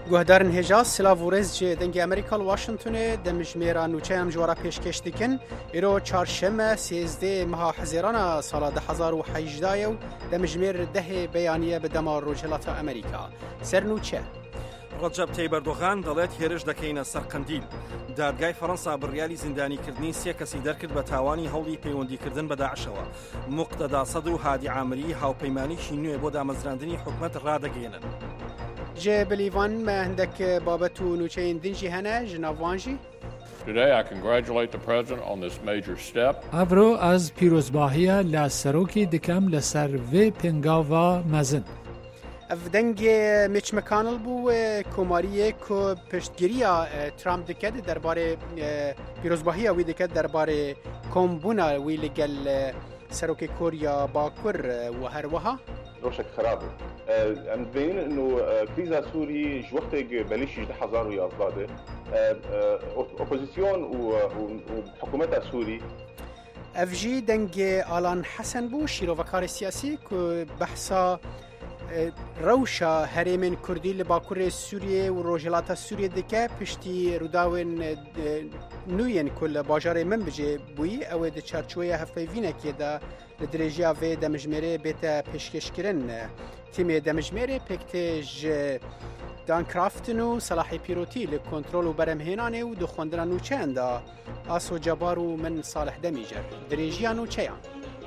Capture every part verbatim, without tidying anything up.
گوهدارن هجاز سلاو و رز جه دنگ امریکا واشنطن دمجمیرا نوچه هم جوارا پیشکش دکن ایرو چارشم سیزده مها حزیران سال ده هزار و هجده و دمجمیر ده بیانیه به دمار روجهلات امریکا سر نوچه ڕەجەب تەیب ئەردۆغان دەڵێت هێرش دەکەینە سەر قەندیل. دادگای فەڕەنسا بڕیاری زیندانیکردنی سێ کەسی دەرکرد بە تاوانی هەوڵی پەیوەندیکردن بە داعشەوە. موقتەدا سەدر و هادی عامری هاوپەیمانیشی نوێ بۆ دامەزراندنی حکومەت ڕادەگەێنن. جێ بلیڤان مە هەندێک بابەت و نوچەین دنجی هەنە ژناڤوانژی؟ Today I congratulate the President on this major step. ئەڤڕۆ ئەز پیرۆزباهیە لە سەرۆکی دکەم لەسەر vê پێنگاڤا مەزن. اف دنگ میچ مکانل بو کماریه که پشتگیری ترامپ دکد درباره پیروزباهی وی دکد درباره کمبونا وی لگل سروک کوریا باکور و هر وها روشك خرابه ام بين انه كريزا سوري جوقتك بلش جده حزار ويا اصداده اوبوزيسيون وحكومتها سوري اف جي دنگ آلان حسن بو شیرو وکار سیاسی که بحثا روشا هرمن کردی لباکور سوریه و روجلات سوریه دکه پشتی روداون نوین کل باجار من بجه بوی او ده چارچوی هفته وینه که ده لدرجیا و دمجمره بیتا پیشکش کرن تیم دمجمره پکتج دان کرافتن و صلاحی پیروتی لکنترول و برمهینانه و دخوندن نوچه انده آسو جبار و من صالح دمیجر درجیا نوچه یان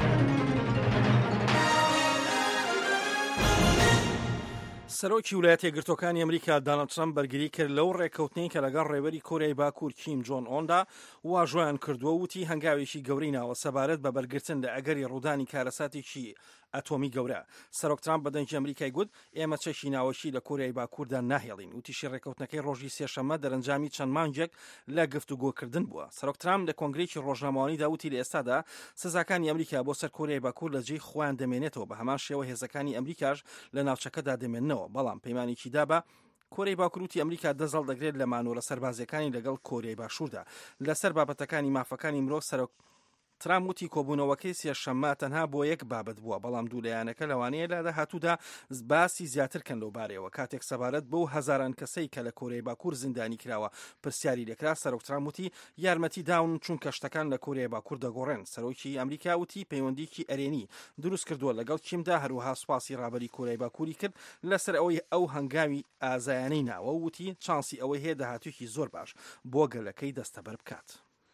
سەرۆکی ویلایەتە یەکگرتووەکانی ئەمریکا دۆناڵد ترامپ بەرگری کرد لەو ڕێککەوتنەی کە لەگەڵ ڕێبەری کۆریای باکوور کیم جۆن ئۆندا واژۆیان کردووە وتی هەنگاوێکی گەورەی ناوە سەبارەت بە بەرگرتن لە ئەگەری ڕوودانی کارەساتێکی ئەتۆمی گەورە. سەرۆک ترامپ بەدەنجی ئەمریکای گوت ئێمە چەشی ناوەشی لە کۆریای باکووردا ناهێڵین. وتیشی ڕێککەوتنەکەی ڕۆژی سێشەممە دەرەنجامی چەند مانگێک لە گفتوگۆکردن بووە. سەرۆک ترامپ لە کۆنگرێکی ڕۆژنامەوانیدا وتی لە ئێستادا سزاکانی ئەمریکا بۆ سەر کۆریای باکوور لە جێی خۆیان دەمێنێتەوە بە هەمان شێوە هێزەکانی ئەمریکاش لە ناوچەکەدا دەمێننەوە. بەڵام پەیمانێکی دابە کۆریای باکووری ئەمریکا دەزەڵ دەگرێت لە مانۆرە سەربازیەکانی لەگەڵ کۆریای باشووردا. لەسەر بابەتەکانی مافەکانی مرۆڤ سەرۆک ترامپ وتی کۆبوونەوەکەی سێشەممە تەنها بۆ یەک بابەت بووە بەڵام دوولایەنەکە لەوانەیە لا داهاتوودا باسی زیاترکەن لەو بارەوە کاتێک سەبارەت بەو هەزاران کەسەی کە لە کۆریای باکوور زیندانی کراوە پرسیاری لێکرا. سەرۆک ترامپ وتی یارمەتی داون چونکە شتەکان لە کۆریای باکوور دەگۆڕێن. سەرۆکی ئەمریکا وتی پەیوەندیکی ئەرێنی دروست کردووە لەگەڵ کیمدا هەروەها سوپاسی ڕابەری کۆریای باکووری کرد لەسەر ئەوەی ئەو هەنگاوی ئازایانەی ناوە وتی چانسی ئەوەی هەیە داهاتوویەکی زۆر باش بۆ گەلەکەی دەستەبەر بکات.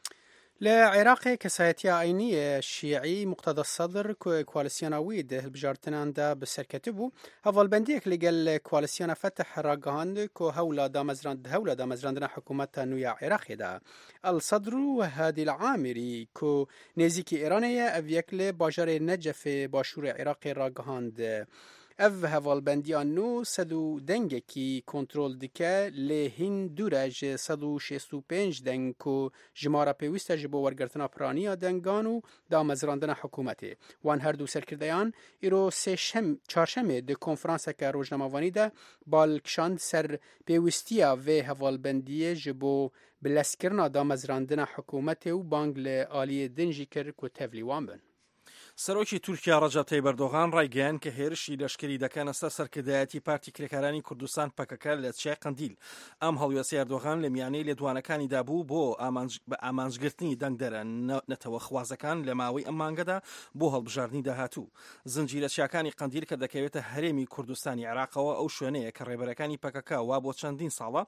لعراق كسايتيا عينية شيعي مقتدى الصدر كواليسيون ويد هالبجارتنان دا بسركتبو هفال بنديك لقال كواليسيون فتح راقهاند كو هولا دا مزراند هولا دا مزراندنا حكومتا نويا عراقي دا الصدر وهادي العامري كو نيزيكي إيرانية أفيكل باجار نجف باشور عراقي راقهاند اف هوالبندیان نو سدو دنگ کی کنترل دکه لهین دورج سدو شست و پنج دنگ کو جمارا پیوسته جبو ورگرتنا پرانیا دنگانو دا مزراندن حکومتی وان هر دو سرکردیان ایرو سه شم چارشمه ده کنفرانس که روزنامه‌وانی ده بالکشاند سر پیوستیا و هوالبندی جبو بلسکرنا دا مزراندن حکومتی و بانگ لآلی دنجی کر کو تفلیوان بن. سەرۆکی تورکیا ڕەجەب تەیب ئەردۆغان ڕایگەیاند کە هێرشی لەشکری دەکەنە سەر سەرکردایەتی پارتی کرێکارانی کوردستان پەکەکە لە چای قەندیل. ئەم هەڵوێسەی ئەردۆغان لە میانەی لێدوانەکانیدا بوو بۆ بە ئامانجگرتنی دەنگدەرە نەتەوە خوازەکان لە ماوەی ئەم مانگەدا بۆ هەڵبژاردننی داهاتوو. زنجیرە چیاکانی قەندیل کە دەکەوێتە هەرێمی کوردستانی عێراقەوە ئەو شوێنەیە کە ڕێبەرەکانی پەکەکە وا بۆ چەندین ساڵە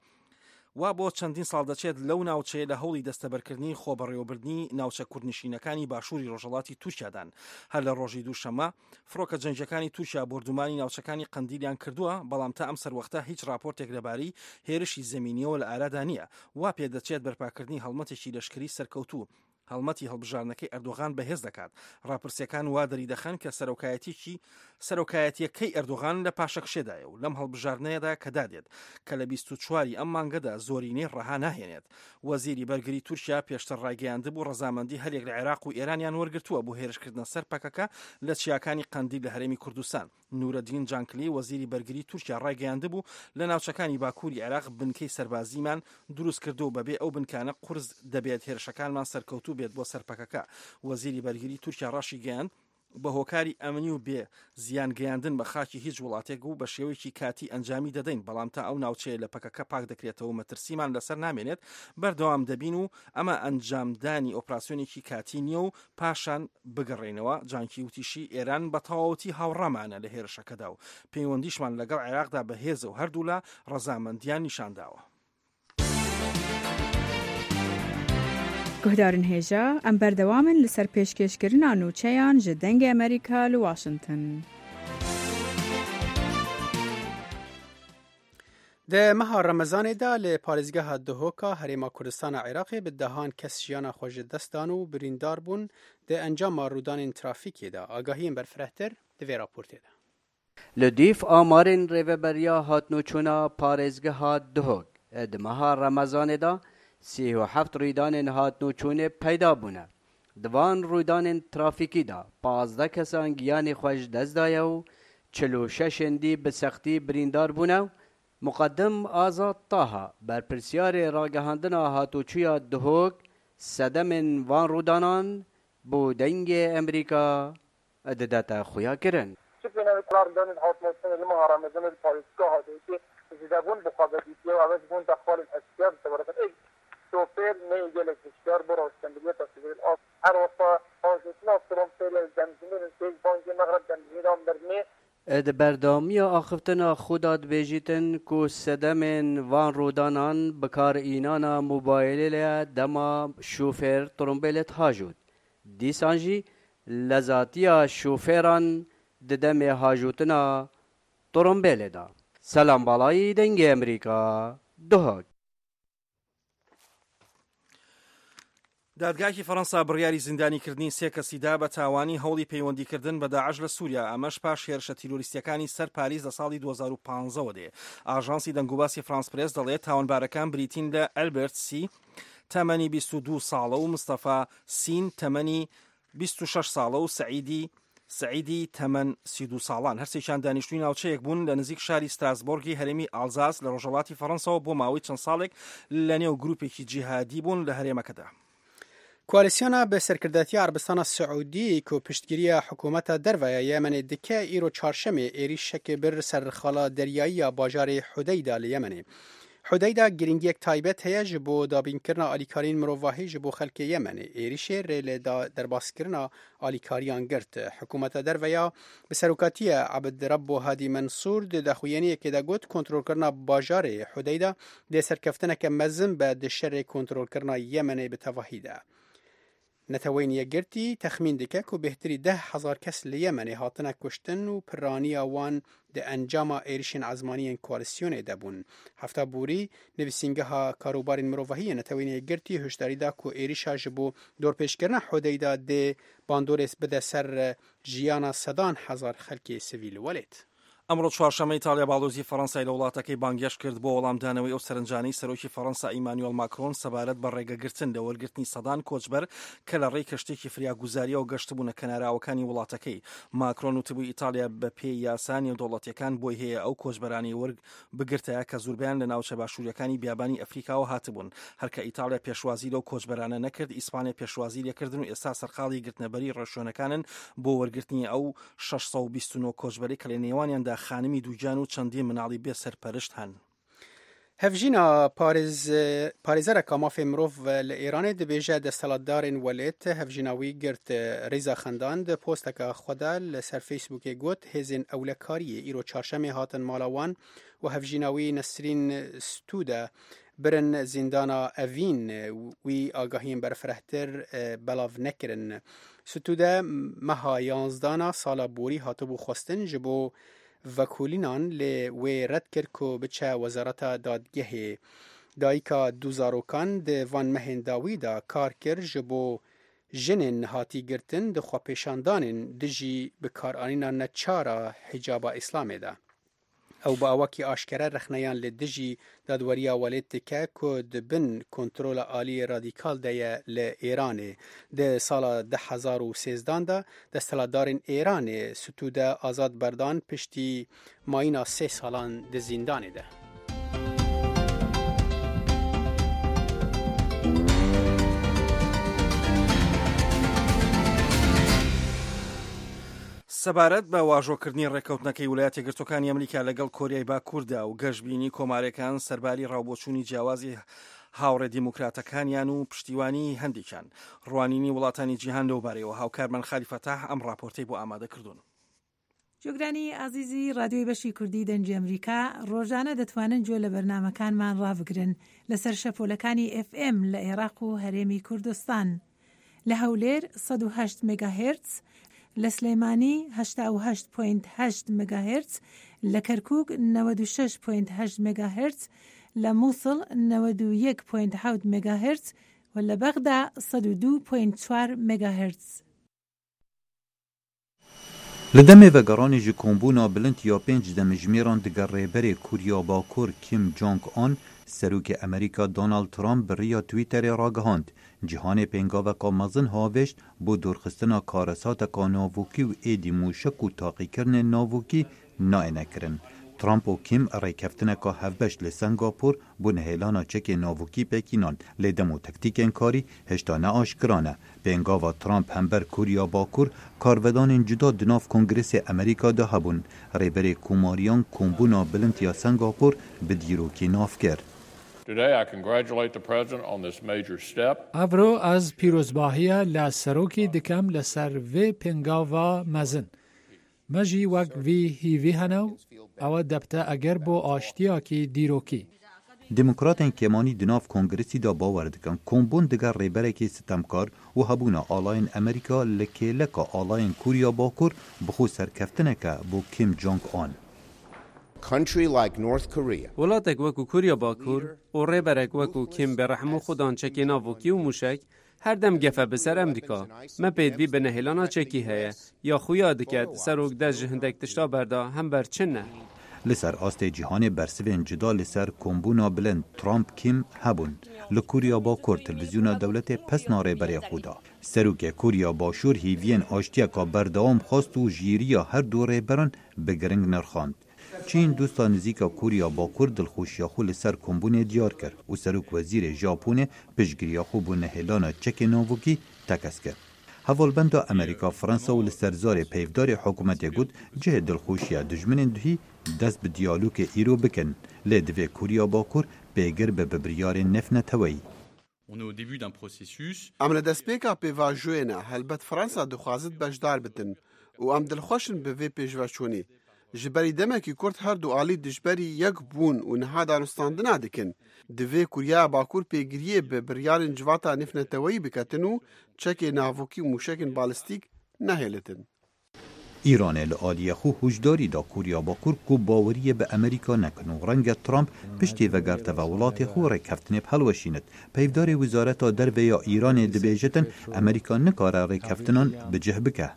وا بۆ چەندین ساڵ دەچێت لەو ناوچەیە لە هەوڵی دەستەبەرکردنی خۆبەڕێوەبردنی ناوچە کوردنشینەکانی باشووری ڕۆژهەڵاتی تورکیادان. هەر لە ڕۆژی دووشەممە فڕۆکە جەنگەکانی تورکیا بردومانی ناوچەکانی قەندیلیان کردووە بەڵام تا ئەم سەروەختە هیچ راپۆرتێک لەبارەی هێرشی زەمینیەوە لە ئارادا نییە. وا پێ دەچێت بەرپاکردنی هەڵمەتێکی لەشکری سەرکەوتوو هەڵمەتی هەڵبژارنەکەی ئەردۆغان بەهێز دەکات. ڕاپرسیەکان وا دەری دەخەن کە سەرۆکایەتیی سەرۆکایەتیەکەی ئەردۆغان لە پاشەکشێدایە و لەم هەڵبژارنەیەدا کە دادێت کە لە بیست و چواری ئەم مانگەدا زۆرینەی ڕەها ناهێنێت. وەزیری بەرگری تورکیا پێشتر ڕایگەیاندبوو ڕەزامەندی هەرێک لە عێراق و ئێرانیان وەرگرتووە بۆ هێرشکردنە سەر پەکەکە لە چیاکانی قەندیل لە هەرێمی کوردستان. نورەدین جانکلی وەزیری بەرگری تورکیا ڕایگەیاندبوو لە ناوچەکانی باکووری عێراق بنکەی سەربازیمان دروست کردو بەبێ ئەو بنکانە قورس دەبێت هێرشەکانمان سەرکەوتوو بێت بۆ سەر پەکەکە. وەزیری بەرگری تورکیا ڕاشی گەیاند بە هۆکاری ئەمنی و بێ زیان گەیاندن بە خاکی هیچ وڵاتێک و بە شێوەیەکی کاتی ئەنجامی دەدەین، بەڵام تا ئەو ناوچەیە لە پەکەکە پاک دەکرێتەوە مەترسیمان لەسەر نامێنێت بەردەوام دەبین و ئەمە ئەنجامدانی ئۆپراسیۆنێکی کاتی نییە و پاشان بگەڕێنەوە. جانکی وتیشی ئێران بە تەواوەتی هاوڕامانە لە هێرشەکەدا و پەیوەندیشمان لەگەڵ عێراقدا بەهێزە و هەردوو لە ڕەزامەندیان نیشانداوە. گوهدارن هێژە ئەم بەردەوامن لەسەر پێشکەشکردنا نوچەیان ji dengê ئەمریکا li Washington. Di meha Remezanê de li parêzgeha Duhoka Herêma Kurdistana Iraqê bi dehan kes jiyana xwe ji dest dan û birîndar bûn di encama rûdanên trafîkê de. Agahiyên berfirehtir di vê raportê de. Li dîv amarên rêveberiya hatnûçûna parêzgeha Duhok di meha Remezanê de sî û heft rûdanên hatnûçûnê peyda bûne. Di van rûdanên trafîkî de panzdeh kesan giyanê xwe ji dest daye û çil û şeşên dî bi sextî birîndar bûne. Muqeddim Azad Taha berpirsyarê ragihandina hatûçûya Duhok sedemên van rûdanan bû dengê Emerîka didete xuya kirin. شوفير ما يجي لك الشهر برا اسكندريه تصوير الاصل عروسه حاجتنا ترومبيل الجنزير السيج بانك المغرب جنزير ام برني د بردامی آخفتنا خدا دبیجیتن کو سدمن وان رودانان بکار اینانا موبایل دما شوفر ترومبیلت هاجود دیسانجی لذاتیا شوفران ددم هاجوتنا ترومبیل دا. سلام بالای دنگ امریکا دوهاک. دادگاکی فەڕەنسا بڕیاری زیندانیکردنی سێ کەسیدا بە تاوانی هەوڵی پەیوەندیکردن بە داعش لە سووریا، ئەمەش پاش هێرشە تیرۆریستیەکانی سەر پاریس لە ساڵی دوو هەزار و پانزەوە دێ. ئاژانسی دەنگوباسی فرانس پرێس دەڵێت تاوانبارەکان بریتین لە ئەلبرت سی تەمەنی بیست و دوو ساڵە و مستەفا سین تەمەنی بیست و شەش ساڵە و سعیدی سعیدی تەمەن سی و دوو ساڵان. هەرسێکیان دانیشتووی ناوچەیەک بوون لە نزیک شاری ستراسبۆرگی هەرێمی ئالزاس لە ڕۆژهەڵاتی فەڕەنساوە بۆ ماوەی چەند ساڵێک لە نێو گروپێکی جیهادی بوون لە هەرێمەکەدا. کوالسیۆنا بە سەرکردەتی عربستانە سعودی کە پشتگیریە حکوومەتە دەرڤایە یەمەنێ دکە ئیرۆ چارشەمێ ئێریشەکێ بر سەرخەڵە دەریاییە باژارێ حودەیدا لە یەمەنێ. حودەیدا گرنگیەک تایبەت هەیە ji بۆ دابینکردنا ئالیکارین مرۆڤاهی ji بۆ خەلکێ یەمەنێ. ئێریشێ رێ لە دەرباسکردنا ئالیکاریان گرت. حکوومەتە دەرڤەیە بە سەرۆکاتیە عەبدرەبۆ هادی منسوور دەخوێنیەکێدا گوت کۆنتڕۆلکردنا باژارێ حودەیدا دێ سەرکەفتنەکە مەزن بە دشەرێ کۆنتڕۆلکردنا یەمەنێ بە تەڤاهیدا. نەتەوەین یەکگرتی تەخمین دکە و بهتری ده هزار کەس لە یەمەنێ هاتنە کوشتن و پڕانیە وان دە ئەنجاما ئێریشên عەزمانیên کوالسیۆنێ دەبوون. هەفتا بوری نویسینگەها کاروبارên مرۆڤاهیە نەتەوەین یەکگرتی هشداریدا ku ێریشا ji بۆ دۆرپێشکردنا حودەیدا dê bandorês bide ser jiyana sedan hezar xelkê sivîl welêt. ئەمڕۆ چوارشەمە ئیتالیا باڵۆزی فەڕەنسای لە وڵاتەکەی بانگێش کرد بۆ وەڵامدانەوەی ئەو سەرنجانەی سەرۆکی فەڕەنسا ئیمانوێل ماکرۆن سەبارەت بە ڕێگەگرتن لە وەرگرتنی سەدان کۆچبەر کە لە ڕێی کەشتێکی فریاگوزاریە و گەشتبوونە کەناراوەکانی وڵاتەکەی. ماکرۆن وتبووی ئیتالیا بە پێی یاسانی دەوڵەتیەکان بۆی هەیە ئەو کۆچبەرانی وەرگ بگرتەیە کە زۆربیان لە ناوچە باشووریەکانی بیابانی ئەفریقاوە هاتبوون. هەرکە ئیتالیا پێشوازی لەو کۆچبەرانە نەکرد، ئیسپانیا پێشوازی لێکردن و ئێستا سەرقاڵی گرتنەبەری ڕێشۆنەکانن بۆ وەرگرتنی ئەو شەش سەد و بیست و نۆ کۆچبەری کە لە نێوانیاندا خانمی دووجان و چەندی مناڵی بێ سەرپەرشت هەن. هەڤژینا پارێزەرەکە مافێ مرۆڤ لە ئێرانê dibêje desthilatdarên welêt hevjînawî girt rêza xendan di posteka xwe de li ser Facebookê got hêzên ewlekariyê îro çarşemê hatin mala wan û hevjînawî Nesrîn Stûde birin zîndana Evîn wî agahiyên berfirehtir belav nekirin. Stûde meha yanzdana sala borî hatibû xwestin ji bo vekûlînan lê wê red kir ku biçe wezareta dadgehê. Dayîka du zarokan di van mehên dawî da kar kir ji bo jinên hatî girtin di xwepêşandanên dijî bikaranîna neçara hicaba Îslamê de. Ew bi awakî aşkere rexneyan li dijî dadweriya welêt dike ku di bin kontrola aliyê radîkal de ye li Îranê. Di sala de hezar û sêzdan de desthilatdarên Îranê Stûde azad berdan piştî mayîna sê salan di zîndanê de. سەبارەت بە واژۆکردنی ڕێکەوتنەکەی ویلایەتە یەکگرتووەکانی ئەمریکا لەگەڵ کۆریای باکووردا و گەشتبینی کۆمارەکان سەرباری ڕاوبۆچوونی جیاوازی هاوڕێ دیموکراتەکانیان و پشتیوانی هەندێکیان ڕوانینی وڵاتانی جیهان لەوبارەیەوە هاوکارمان خالیفەتاح ئەم راپۆرتەی بۆ ئامادە کردوون. جۆگرانی ئازیزی ڕادیۆی بەشی کوردی دەنگی ئەمریکا ڕۆژانە دەتوانن گوێ لە بەرنامەکانمان ڕابگرن لەسەر شەپۆلەکانی ئێف ئێم لە عێراق و هەرێمی کوردستان، لە هەولێر سەد و هەشت مێگاهێرتز، لە سلەیمانی هەشتا و هەشت پۆینت هەشت مێگاهێرتز، لە کەرکووک نەوەد و شەش پۆینت هەشت مێگاهێرتز، لە مووسڵ نەوەد و یەک پۆینت حەوت مێگاهێرتز و لە بەغدا سەد و دوو پۆینت چوار مێگاهێرتز. لە دەمێڤەگەڕانی ji کۆمبوونا bilind ya pênc demijmêran diger rêberê Kurya Bakur Kim Jong-un serokê Amerîka Donald Trump bi rêya Twitterê ragihand. Cîhanê pêngaveka mezin havêşt bo dorxistina karesateka navokî û êdî mûşek û taqîkirinên navokî naêne kirin. Trump û Kim rêkeftineka hevbeş li Singapur bû nihêlana çekê navokî Pekînan lê dem û tektîkên karî hêşta neaşkiran e. Pêngava Trump hember Kurya Bakur karvedanên cuda di nav Kongresê Amerîka de hebûn. Rêberê komariyan kombûna bilind ya Singapur bi dîrokî nav kir. Today, I congratulate the President on this major step. Avro az pîrozbahiya la serokê dikem li ser vê pêngava mezin. Me jî wek vî hîvî hene û ew debte eger bo aştiyakî dîrokî. Demokratên Kemanî di nav Kongresî de bawer dikin kombûn diger rêberekî sitemkar û hebûna alayên Amerîka li kêleka alayên Kurya Bakur bixwe serkeftineke bo Kim Jong-un. Country like North Korea. وڵاتێک وەکو کوریا باکوور و ڕێبەرێک وەکو کیم بە ڕەحم و خودان چەکی ناڤۆکی و موشک هەردەم گەفە بەسەر ئەمریکا مە پێدوی بە نەهێلانا چەکی هەیە یا خویا دکات سەرۆک دەست ji hindek tişta berda hem berçin ne. Li ser astê cîhanê bersivên cida li ser kombûna bilind Trump Kim hebûn. Li Kurya Bakur televizyona dewletê pesna rêberê xwe da. Serokê Kurya Başûr hîviyên aştiyeka berdewam xwast û jîriya her du rêberan bi giring nirxand. Çîn dosta nizîka Kurya Bakur dilxweşiya xwe li ser kombûnê diyar kir û serok wezîrê Japonê piştgiriya xwe bû nehêlana çekê navokî tekez kir. Hevalbenda Amerîka, Fransa û li ser zarê peyvdarê hikûmetê got cihê dilxweşiya dijminên duhî dest bi diyalogê îro bikin. Lê divê Kurya Bakur pêgir be bi biryarên nefneteweyî. Em li destpêka pêvajoyê ne helbet Fransa dixwazit bejdar bitin û em dilxweşin bi vê pêşveçûnî. Ji berî demekî Kurd her du alî dijberî yek bûn û niha danûstandina dikin. Divê Kurya Bakur pêgiriyê bi biryarên civata nefneteweyî biketin û çekê navokî û mûşekên balîstîk nehêlitin. Îranê li aliyê xwe hûşdarî da Kurya Bakur ku baweriyê bi Amerîka nekin û renge Trump piştî vegerteva welatê xwe rêkeftinê helweşînit. Peyvdarê Wizareta Derve ya Îranê dibêjitin Amerîka nikare rêkeftinan bi cih bike.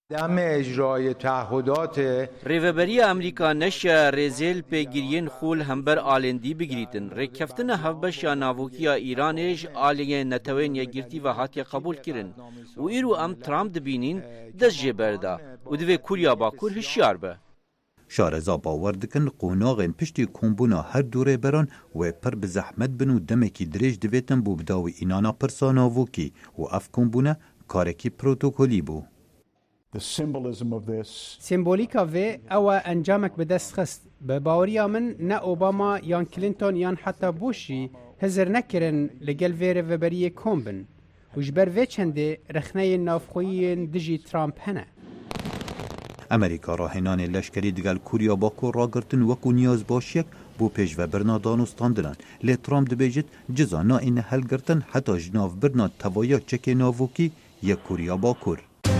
Rêveberiya Amerîka neşe rêzêl pêgiriyên xwe li hember alendî bigirîtin. Rêkeftina hevbeşa navokiya Îranê ji aliyên netewên yekgirtî ve hatiye qebûl kirin û îro em Trump dibînin dest jê berda û divê Kurya Bakur hişyar be. Şareza bawer dikin qonaxên piştî kombûna her du rêberan wê pir bi zehmet bin û demekî dirêj divêtin bû bidawî înana pirsa navokî û ev kombûne karekî protokolî bû. سیمبۆلیکا vê ew e encamek bi dest xist. Bi baweriya min ne Obama yan Clinton yan heta Bushî hizir nekirin li gel vê rêveberiyê kom bin û ji ber vê çendê rexneyên navxweyiyên dijî Trump hene. Amerîka rahênanê leşkerî digel Kurya Bakur ragirtin wekû niyazbaşiyek bû pêşvebirna danûstandinan. Lê Trump dibêjit ciza naîne helgirtin heta ji navbirna tevaya çekê navokî yek Kurya Bakur.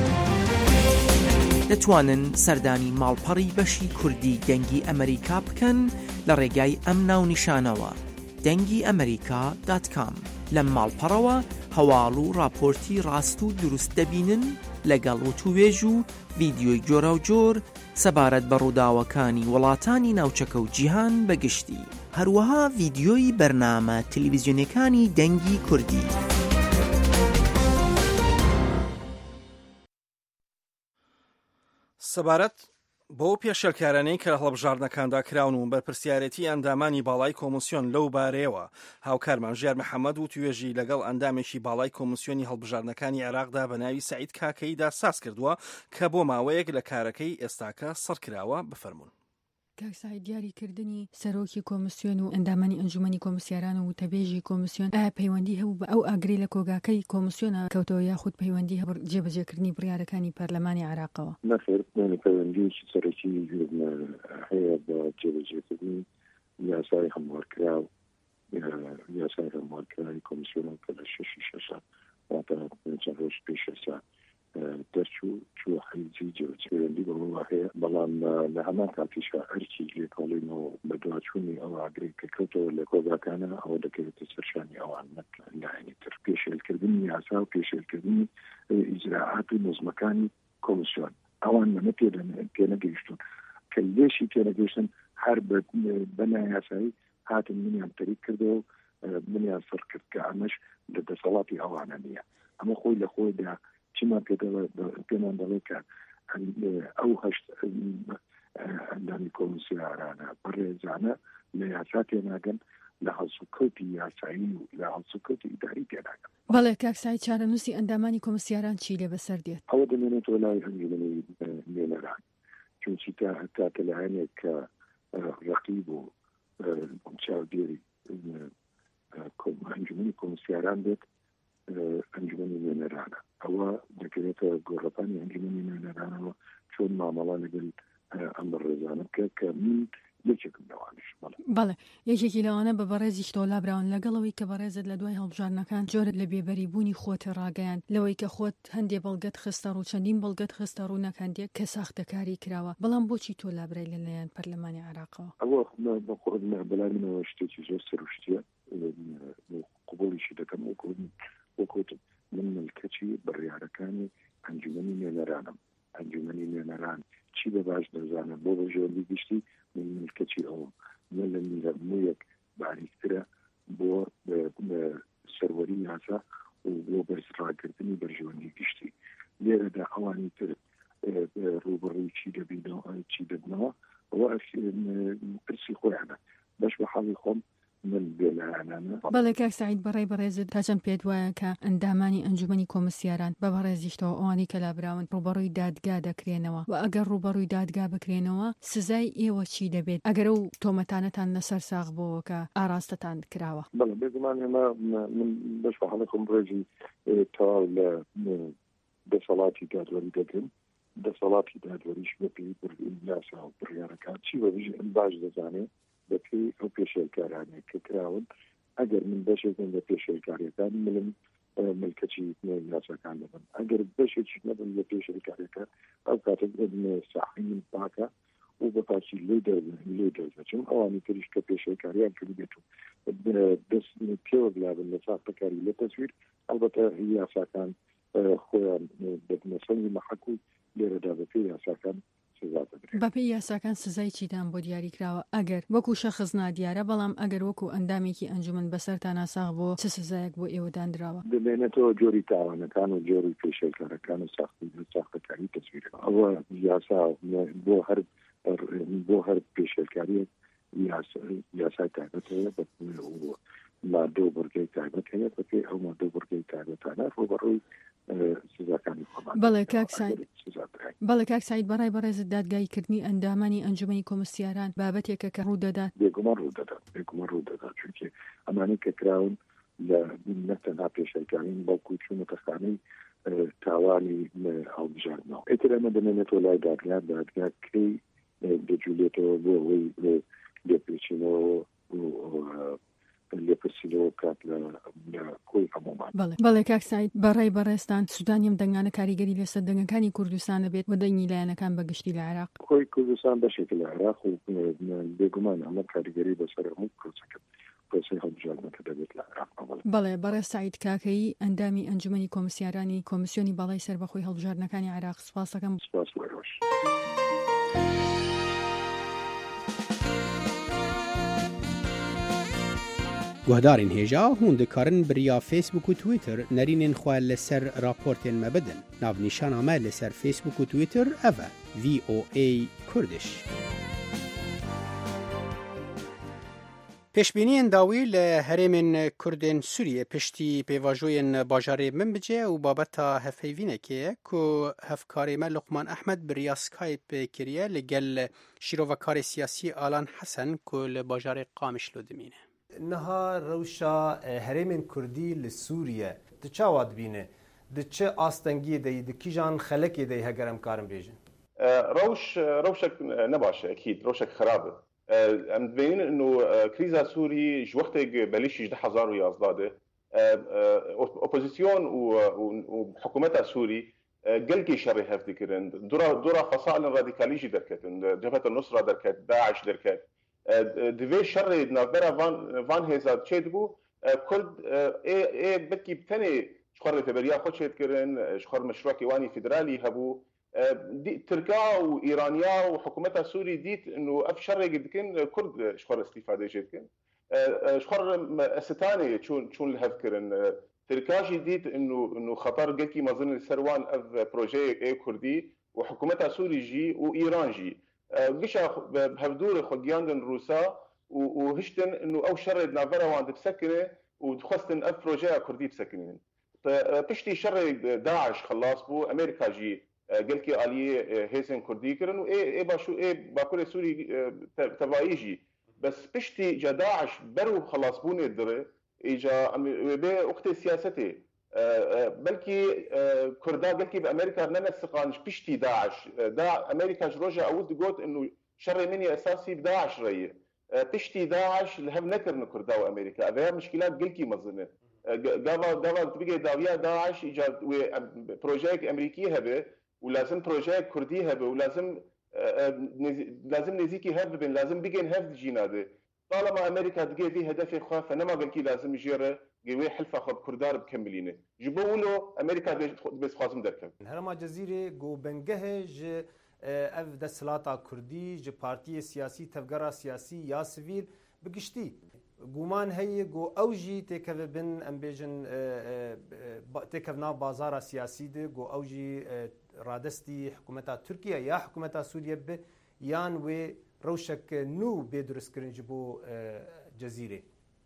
دەتوانن سەردانی ماڵپەڕی بەشی کوردی دەنگی ئەمریکا بکەن لە ڕێگای ئەم ناونیشانەوە دەنگی ئەمریکا دات کام. لەم ماڵپەڕەوە هەواڵ و راپۆرتی ڕاست و دروست دەبینن لەگەڵ وتوێژ و ڤیدیۆی جۆرە و جۆر سەبارەت بە ڕووداوەکانی وڵاتانی ناوچەکە و جیهان بەگشتی. هەروەها ڤیدیۆی بەرنامە تەلەڤیزیۆنیەکانی دەنگی کوردی. سەبارەت بۆ پێشەلکارانەی کە هەڵبژاردنەکاندا کراون و بەرپرسیارەتی ئەندامانی باڵای کۆمسیۆن لەو بارەیەوە هاوکارمان ژیار محەممەد و توێژی لەگەڵ ئەندامێکی باڵای کۆمسیۆنی هەڵبژاردنەکانی عێراقدا بە ناوی سعید کاکەیدا ساز کردووە کە بۆ ماوەیەک لە کارەکەی ئێستاکە سەرکراوە بفەرمونون. کاکسای دیاریکردنی سەرۆکی کۆمسیۆن و ئەندامانی ئەنجومەنی کۆمسیاران و تەبێژی کۆمسیۆن ئایا پەیوەندی هەبوو بە ئەو ئاگری لە کۆگاکەی کۆمسیۆنە کەوتەوە یاخود پەیوەندی هەبوو جێبەجێکردنی بڕیارەکانی پەرلەمانی عێراقەوە؟ نەخێر پەیوەندیی سەرەکی هەیە بە جێبەجێکردنی یاسای هەموارکراو یاسای هەموارکراوی کۆمسیۆن کە لە شەشی شەشە واتە چەند ڕۆژ پێش ئێستا دەرچوو چوە حیزی جێبەجێکردنی بەوە هەیە بەڵام لە هەمان کاتیشا هەرچی لێکۆڵینەوە بە دوچوونی ئەو ئاگری کە کەوتەوە لە کۆگاکانە ئەوە دەکەوێتە سەرشانی ئەوان لایەنی تر پێشێلکردنی یاسا و پێشێلکردنی ئیجراعات و نظمەکانی کۆمسیۆن ئەوان لەمە پێنەگەیشتون کە لێشی پێنەگەیشتن هەر بەنا یاسایی هاتن منیان تەریک کردەوە منیان سەر کرد کە ئەمەش لە دەسەڵاتی ئەوانە نییە ئەمە خۆی لە خۆیدا چیمان پێمان دەڵێ کە ئەو هەشت ئەندامی کۆمسیارانە بەڕێزانە لە یاسا تێناگەن لە هەڵسوکەوتی یاسایی و لە هەڵسوکەوتی ئیداری تێناگەن. بەڵێ کاکسای چارەنووسی ئەندامانی کۆمسیاران چی لێ بەسەر دێت؟ ئەوە دەمێنێتەوە لای ئەنجومەنی نوێنەران چونچی تا هەتا لایەنێک کە ڕەقیب و چاودێری ئەنجومەنی کۆمسیاران بێت ئەنجومەنی نوێنەرانە ئەوە دەکرێتەوە گۆڕەپانی ئەنجومەنی نوێنەرانەوە چۆن مامەڵە لەگەڵ ئەم بەڕێزانە بکە کە من یەکێکم لەوانش. بەڵێ یەکێکی لەوانە بە بەڕێزی تۆلا براون لەگەڵەوەی کە بەڕێزت لە دوای هەڵبژاردنەکان جۆرت لە بێبەری بوونی خۆت ڕاگەیان لەوەی کە خۆت هەندێ بەڵگەت خستە ڕوو چەندین بەڵگەت خستە ڕوو نەکاندێک کە ساختەکاری کراوە بەڵام بۆچی تۆ لابرای لەلایەن پەرلەمانی عێراقەوە؟ ئەوە بەلامینەوە شتێکی زۆر سەرشتیە قبوڵیشی دەکەم وەکوتم من ملکەچی بڕیارەکانی ئەنجومەنی نوێنەرانم ئەنجومەنی نوێنەران چی بە باش دەزانم بۆ بە ژێوەندی گشتی من ملکەچی ئەوە من لە میرە مویەک باریکترە بۆ سەروەری یاسا و بۆ بەرزڕاکردنی بەرژێوەندی گشتی لێرەدا ئەوانی تر ڕوبەڕووی چی دەبینەوە چی دەبنەوە ئەوە پرسی خۆیانە بەش بە حاڵی خۆم بەڵێ کاک سعید بەڕێ بەڕێزت تا چەند پێت وایە کە ئەندامانی ئەنجومەنی کۆمسیاران بە بەڕێزیشتەوە ئەوانی کە لابراون ڕوبەڕووی دادگا دەکرێنەوە و ئەگەر ڕوبەڕووی دادگا بکرێنەوە سزای ئێوە چی دەبێت ئەگەر ئەو تۆمەتانەتان لەسەر ساغ بۆەوە کە ئاراستەتان کراوە؟ بەڵێ بێگومان ئێمە من بەش بە حاڵی خۆم ڕێژی تەواو لە دەسەڵاتی دادوەری دەکەم دەسەڵاتی دادوەریش بەپێی یاسا و بڕیارەکان چی بەبژی ئەم باش دەزانێت بەپێی ئەو پێشێلکارانێک کە کراون ئەگەر من بەشێکم لە پێشێلکاریەکان ملم ملکەچی یاساکان دەبن ئەگەر بەشێکی نەبن لە پێشێلکاریەکان ئەو کاتێک ساحین پاکە و بە پاچی لێ لێ دەچم ئەوانی تریش کە پێشێلکاریان کردبێت و دەست پێوە لابن لە ساختەکاری لە تەسویر ئەلبەتە یاساکان خۆیان بەنەسەنگی مەحەک و لێرەدا بەپێی یاساکان بەپێی یاساکان سزای چیدان بۆ دیاری کراوە ئەگەر وەکو شەخص نادیارە بەڵام ئەگەر وەکو ئەندامێکی ئەنجومەن بەسەرتان ناساغ بۆ چ سزایەک بۆ ئێوە دانراوە؟ دەمێنێتەوە جۆری تاوانەکان و جۆری پێشێلکارەکان و ساختی ساختەکاری تەسویر ئەوە یاسا بۆ هەر بۆ هەر پێشێلکاریەک یاسای تایبەت هەیە مادە و بڕگەی تایبەت هەیە بەپێی ئەو مادە و بڕگەی تایبەتانە ڕوبەڕووی سزاکانی خۆمان. بەڵێ کاک سعید بەڵێ کاک سعید بەڕای بەڕێزت دادگایکردنی ئەندامانی ئەنجومەنی کۆمسیاران بابەتێکە کە ڕوو دەدات؟ بێگومان ڕوو دەدات بێگومان ڕوو دەدات چونکە ئەمانەی کە کراون لە نەتەنها پێشەلکارین بەڵکو چوونەتەخانەی تاوانی هەڵبژاردنەوە ئیتر ئەمە دەمێنێتەوە لای دادگا دادگا کەی دەجوولێتەوە بۆ ئەوەی لێپێچینەوە لێپرسینەوە کات لە کۆی هەمومان. بەڵێ کاک سعید بەڕای بەڕێستان سودانیم دەنگانە کاریگەری لەسەر دەنگەکانی کوردستان دەبێت و دەنگی لایەنەکان بەگشتی لە عێراق؟ کۆی کوردستان بەشێک لە عێراق و بێگومان ئەمە کاریگەری بەسەر هەموو پرۆسەکە پرۆسەی هەڵبژاردنەکە دەبێت لە عێراق. بەڵێ بەڕێ سعید کاکەی ئەندامی ئەنجومەنی کۆمسیارانی کۆمسیۆنی باڵای سەربەخۆی هەڵبژاردنەکانی عێراق سوپاس دەکەم. سوپاس وەرەوەش. گهدارین هیجا هون دکارن بریا فیسبوک و تویتر نرینین خواه لسر راپورتین مبدن. ناو نیشان آمد لسر فیسبوک و تویتر اوه وی او ای کردش. پشبینین داوی لهرمین کردین سوریه پشتی پیواجوین باجاری من بجه و بابتا هفیوینه که که هفکاری من لقمان احمد بریا سکایپ کریه لگل شیروکار سیاسی آلان حسن که لباجاری قامش لدمینه. نها روشا هرمین کردی لسوریه تچاواد بینه دچه آستنگی دی دکیجان خلکی دی هگرم کارم بیجن روش روشك نباشه اكيد روشك خرابه ام تبين انه كريزا سوري جوقتك بلش يجد حزار ويازداده اوبوزيسيون وحكومتها سوري قلقي شر هفتكرن دورا دورا فصائل راديكاليجي دركت جبهه النصره دركت داعش دركت دوی شر نابرا وان وان هزار چیدبو کرد ای ای بکی بتنی شخور تبریا خود شد کردن شخور مشروع کیوانی فدرالی هبو ترکا و ایرانیا و حکومت سوری دیت انه اف شر قد کن کرد شخور استفاده شد کن شخور استانه چون چون لهف کردن ترکاجی دیت انه انه خطر قلقي مظن سروان اف بروجي ای کردی و حکومت سوری جی و ایران جی قشا بهفدور خجياندن روسا وهشتن انه او شر نافرا وعند بسكنه ودخستن اف بروجيا كردي بسكنين بشتي شر داعش خلاص بو امريكا جي قلكي الي هيسن كردي كرن واي اي باشو اي باكل سوري تبايجي بس بشتي جا داعش برو خلاص بو ندره اجا بي وقت سياستي بلكي كردا قلكي بامريكا ننسقانش بشتي داعش دا امريكا جروجا اود قوت انه شر مني اساسي بداعش ريه بشتي داعش لهم نكر كردا وامريكا هذا مشكلات قلكي مظنه قاوا قاوا تبقى داويا داعش ايجاد بروجيك امريكي هبه ولازم بروجيك كردي هبه ولازم لازم نزيكي هبه بين لازم بيجن هبه جيناده طالما امريكا تجي في هدف خاف فنما قلكي لازم يجيره جوي حلفة خب كردار بكملينه جبولو أمريكا بس خازم دركم هرما جزيرة جو بنجهج اف دسلاتا كردي ج بارتي سياسي تفجرا سياسي يا سيفيل بقشتي جومان هي جو اوجي تكف بن امبيجن تكفنا بازار سياسي دي جو اوجي رادستي حكومتها تركيا يا حكومتها سوريا ب يان و روشك نو بيدرس كرنجبو جزيره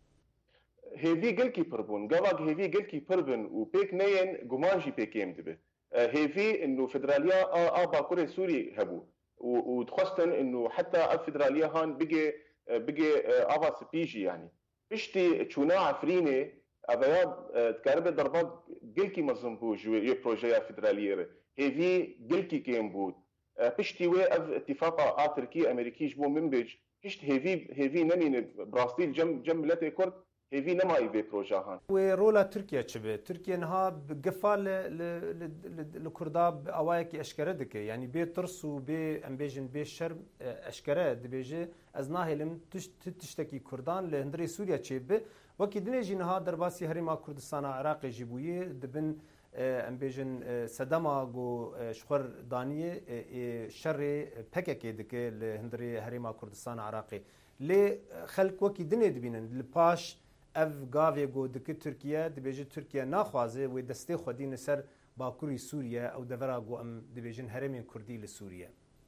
هيفي قلكي بربون قواق هيفي قلكي بربن وبيك نين قمانجي بيكيم دبه هيفي انه فدراليا اه باكوري سوري هبو ودخستن انه حتى الفدراليا هان بقي بقي افا سبيجي يعني بشتي تشونا عفرينه افياد تكارب ضربات قلكي مزنبو جو بروجيا فدراليه هيفي قلكي كيم بود بشتي وي اتفاق اه تركي امريكي جبو منبج هشت هيفي هيفي نمين برازيل جم جم بلاتي كرد هيفي نماي بي بروجاهان ورولا تركيا تشبه تركيا نها بقفال لكرداب اوايك اشكره دك يعني بي ترس وبي امبيجن بي شرم اشكره دبيجي ازناهلم تشتكي كردان لهندري سوريا تشبه وكي دنيجي نها درباسي هريما كردستان عراق جيبويه دبن امبيجن سدما جو شخر دانيه شر بكك دك لهندري هريما كردستان عراقي لي خلق وكي دني دبينن لباش اف گاوی گو دک ترکیه دبیجه ترکیه ناخوازه و دسته خودین سر باکوری سوریه او دورا گو ام دبیجن هرمین کردی لسوریه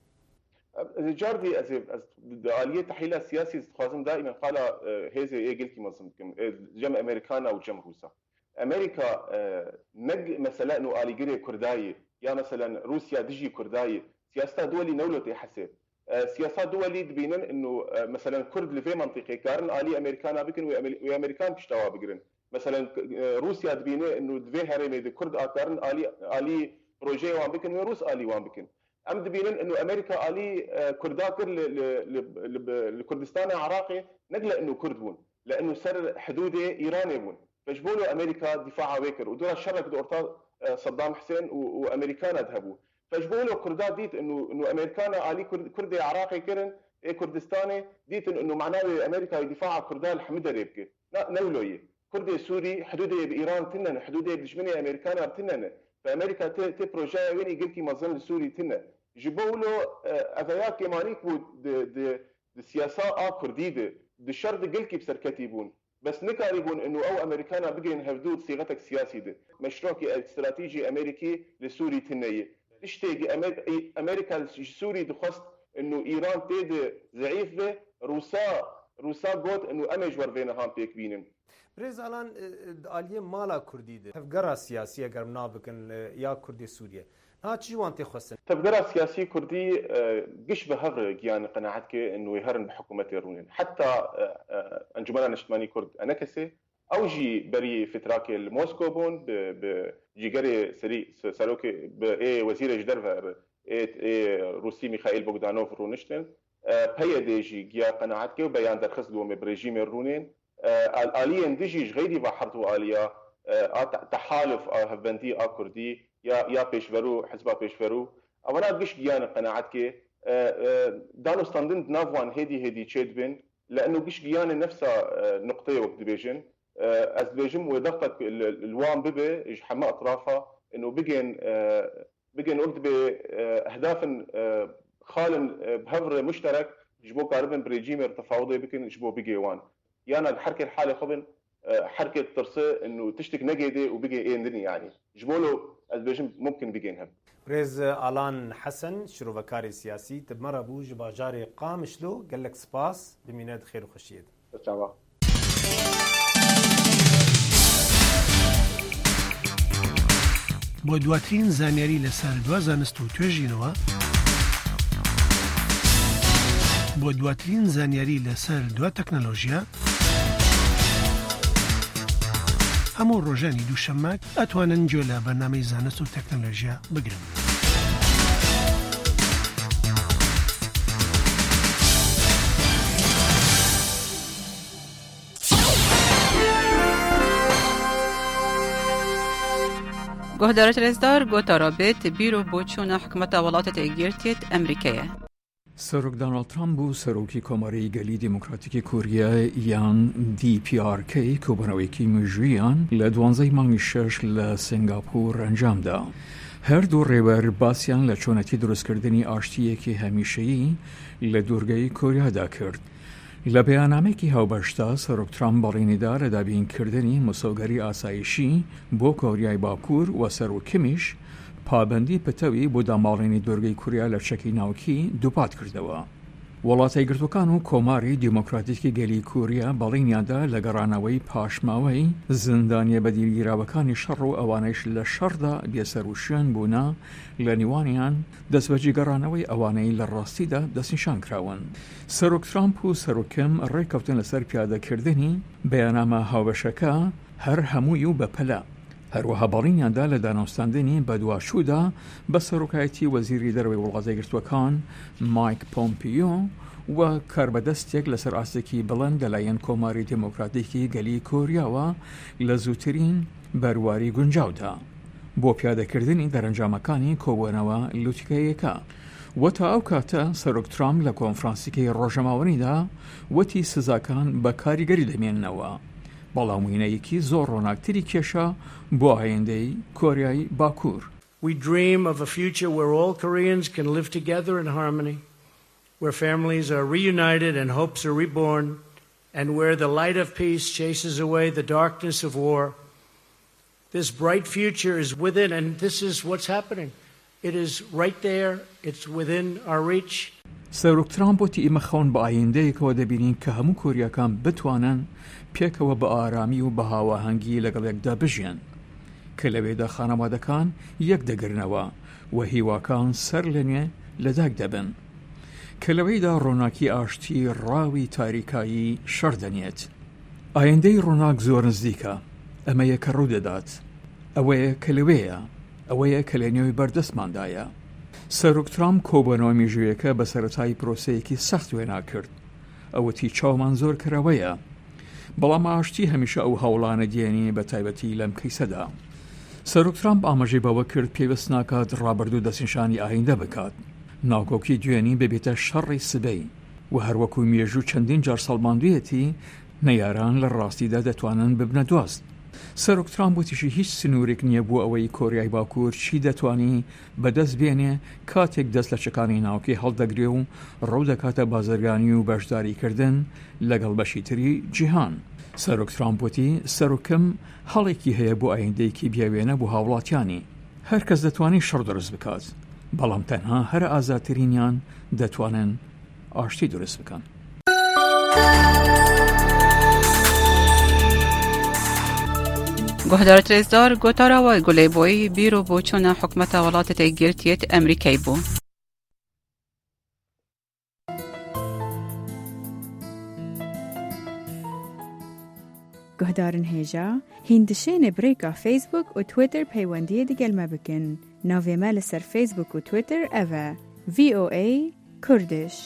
جاردي از از آلیه تحلیل سیاسی خوازم دائما قال هذا ايه قلت مصمكم جم امريكانا وجم روسا امريكا نج مثلا انه آلی گری كرداي يا مثلا روسيا دجي كرداي سياسه دولي نولتي حسب سياسات دولي تبينن انه مثلا كرد لفي منطقه كارن الي امريكانا بكن وامريكان بيشتوا بقرن مثلا روسيا تبينه انه دفي هرمي دي كرد اكارن الي الي بروجي وان بكن وروس الي وان بكن ام تبينن انه امريكا الي كرداكر لكردستان العراقي نقله انه كردون لانه سر حدوده ايراني بون فجبولوا امريكا دفاعها ويكر ودور الشرك دورتا صدام حسين وامريكان ذهبوا فجبولوا كردات ديت انه انه امريكانا علي كردي عراقي كرن اي كردستاني ديت انه معناه امريكا يدفع كردال حمده ريبكي نولوي كردي سوري حدوده بايران تنن حدوده بجمني امريكانا تنن فامريكا تي بروجا وين قلكي مظن سوري تنن جبولوا افياك كمانيك بود د د السياسه ا كرديده د شرط قلكي بسركتي بون بس نكاريبون انه او امريكانا بقين هفدود صيغتك سياسي ده مشروع استراتيجي امريكي لسوري تنيه تشتيجي امريكا سوري دخست انه ايران تيد ضعيفه روسا روسا قوت انه امج ورفينا هام بيك بينن بريز الان اليه مالا كردي ده تفقرا سياسيه قربنا بكن يا كردي سوريا ها تشي وانت خصن تفقرا سياسي كردي قش بهر يعني قناعتك انه يهرن بحكومه رونين حتى انجمنا نشتماني كرد انكسه او جي بري فتراك الموسكو بون بجيجري سري ساروكي باي وزير جدرفا اي روسي ميخائيل بوغدانوف رونشتن بيدي جي جيا قناعتك وبيان درخص لهم بريجيم الرونين الاليه ديجي غيري بحرتو اليا تحالف هفبندي اكردي يا يا بيشفرو حزب بيشفرو اولا قش جيان قناعتك دانو ستاندند نافوان هدي هدي تشيدبن لانه قش جيان نفسها نقطه وقت ديفيجن از ديفيجن وضغطك الوان ببه حما اطرافها انه بقين بقين وقت باهداف خال بهفر مشترك جبو قاربن بريجيم تفاوضي بكن جبو بقي وان يعني الحركه الحالة خبن حركه ترسي انه تشتك نقيدي وبقي ايه ندني يعني جبولو البيجم ممكن بقينهم بريز آلان حسن شروفكاري سياسي تبمر ابو جباجاري قامشلو قال لك سباس بميناد خير وخشيد تمام بۆ دواترین زانیاری لەسەر دوا زانست و توێژینەوە بۆ دواترین زانیاری لەسەر دوا تەکنەلۆژیا هەموو ڕۆژانی دووشەممە ئەتوانن گوێ لە بەرنامەی زانست و تەکنەلۆژیا بگرن. گهدارت رزدار گوتا رابط بیرو بوچون حکومت ولایت ایگرتیت امریکیه. سەرۆک دۆناڵد ترامپ بوو سەرۆکی کۆمەڕی گەلی دیموکراتیکی کوریا یان دی پی آر کی کۆبوونەوەیەکی مژوویان لە دوانزەی مانگی شەش لە سنگاپور ئەنجامدا. هەردوو ڕێوەر باسییان لە چۆنەتی دروستکردنی ئاشتیەکی هەمیشەیی لە دوورگەی کۆریادا کرد. لە بەیاننامێکی هاوبەشدا سەرۆک ترامپ بەڵێنیدا لە دابینکردنی مسۆگەری ئاسایشی بۆ کۆریای باکوور و سەرۆکمیش پابندی پتەوی بۆ داماڵێنی دوورگەی کوریا لە چەکی ناوکی دووپات کردەوە. وڵاتە یەکگرتووەکان و کۆماری دیموکراتیکی گەلی کوریا بەڵێنیاندا لە گەڕانەوەی پاشماوەی زیندانیە بەدیرگیراوەکانی شەڕ و ئەوانەیش لە شەڕدا بێسەروشێن بوونا لە نیوانیان دەستبەجی گەڕانەوەی ئەوانەی لە ڕاستیدا دەستنیشان کراون. سەرۆک ترامپ و سەرۆکم ڕێککەوتن لەسەر پیادەکردنی بەیاننامە هاوبەشەکە هەر هەمووی و بەپەلە. هەروەها بەڵێنیاندا لە داناوستاندنی بە دواشوودا بە سەرۆکایەتی وەزیری دەرەوەی وڵاتە یەکگرتووەکان مایک پۆمپیۆ و کاربەدەستێک لەسەر ئاستێکی بڵند لەلایەن کۆماری دیموکراتیکی گەلی کۆریاوە لە زووترین بەرواری گونجاودا بۆ پیادەکردنی دەرەنجامەکانی کۆبوونەوە لوتکەیەکە. و تا ئەو کاتە سەرۆک ترامپ لە کۆنفرانسیکەی ڕۆژەماوەنیدا وەتی سزاکان بە کاریگەری دەمێننەوە. بەڵاموینەیەکی زۆر ڕۆناکتری کێشە بۆ ئایندەی کۆریای باکوور. We dream of a future where all Koreans can live together in harmony, where families are reunited and hopes are reborn, and where the light of peace chases away the darkness of war. This bright future is within, and this is what's happening. It is right there. It's within our reach. سەرۆک ترامپ وتی ئێمە خەون بە ئایندەیەکەوە دەبینین کە هەموو کۆریاکان بتوانن پێکەوە بە ئارامی و بە هاوەهەنگی لەگەڵ یەکدا بژێن کە لەوێدا خانەوادەکان یەک دەگرنەوە و هیواکان سەر لەنوێ لەداک دەبن کە لەوەیدا ڕۆناکی ئاشتی ڕاوی تاریکایی شەڕ دەنێت. ئایندەی ڕۆناک زۆر نزیکە. ئەمەیە کە ڕوو دەدات. ئەوەیە کە لەوەیە. ئەوەیە کە لە نێوی بەردەستماندایە. سەرۆک ترامپ کۆبوونەوە میژوویەکە بە سەرەتای پرۆسەیەکی سەخت وێنا کرد. ئەوەتی چاومان زۆر کراوەیە. بەڵام ئاشتی هەمیشە ئەو هەوڵانە دێنی بە تایبەتی لەم کەیسەدا. سەرۆک ترامپ ئاماژەی بەوە کرد پێویست ناکات ڕابردوو دەستنیشانی ئایندە بکات. ناکۆکی دوێنی ببێتە شەڕی سبەی و هەروەکو مێژوو چەندین جار سەڵماندوویەتی نەیاران لە ڕاستیدا دەتوانن ببنە دۆست. سەرۆک ترامپ وتیشی هیچ سنوورێک نییە بۆ ئەوەی کۆریای باکوور چی دەتوانی بەدەست بێنێ کاتێک دەست لە چەکانی ناوکی هەڵدەگرێ و ڕوو دەکاتە بازرگانی و بەشداریکردن لەگەڵ بەشی تری جیهان. سەرۆک ترامپوتی سەرۆکەم هەڵێکی هەیە بۆ ئایندەیەکی بیاوێنە بۆ هاوڵاتیانی هەر کەس دەتوانێت شەڕ دروست بکات بەڵام تەنها هەر ئازاترینیان دەتوانن ئاشتی دروست بکەن. گهدار ترزدار گوتارا و گلی بوی بیرو بوچون حکمت ولایت گرتیت امریکایی بو. گهدارن هیجا هندشین بریکا فیسبوک و تویتر پیوندی دیگل مبکن ناوی مال سر فیسبوک و تویتر اوه وی او ای کردش.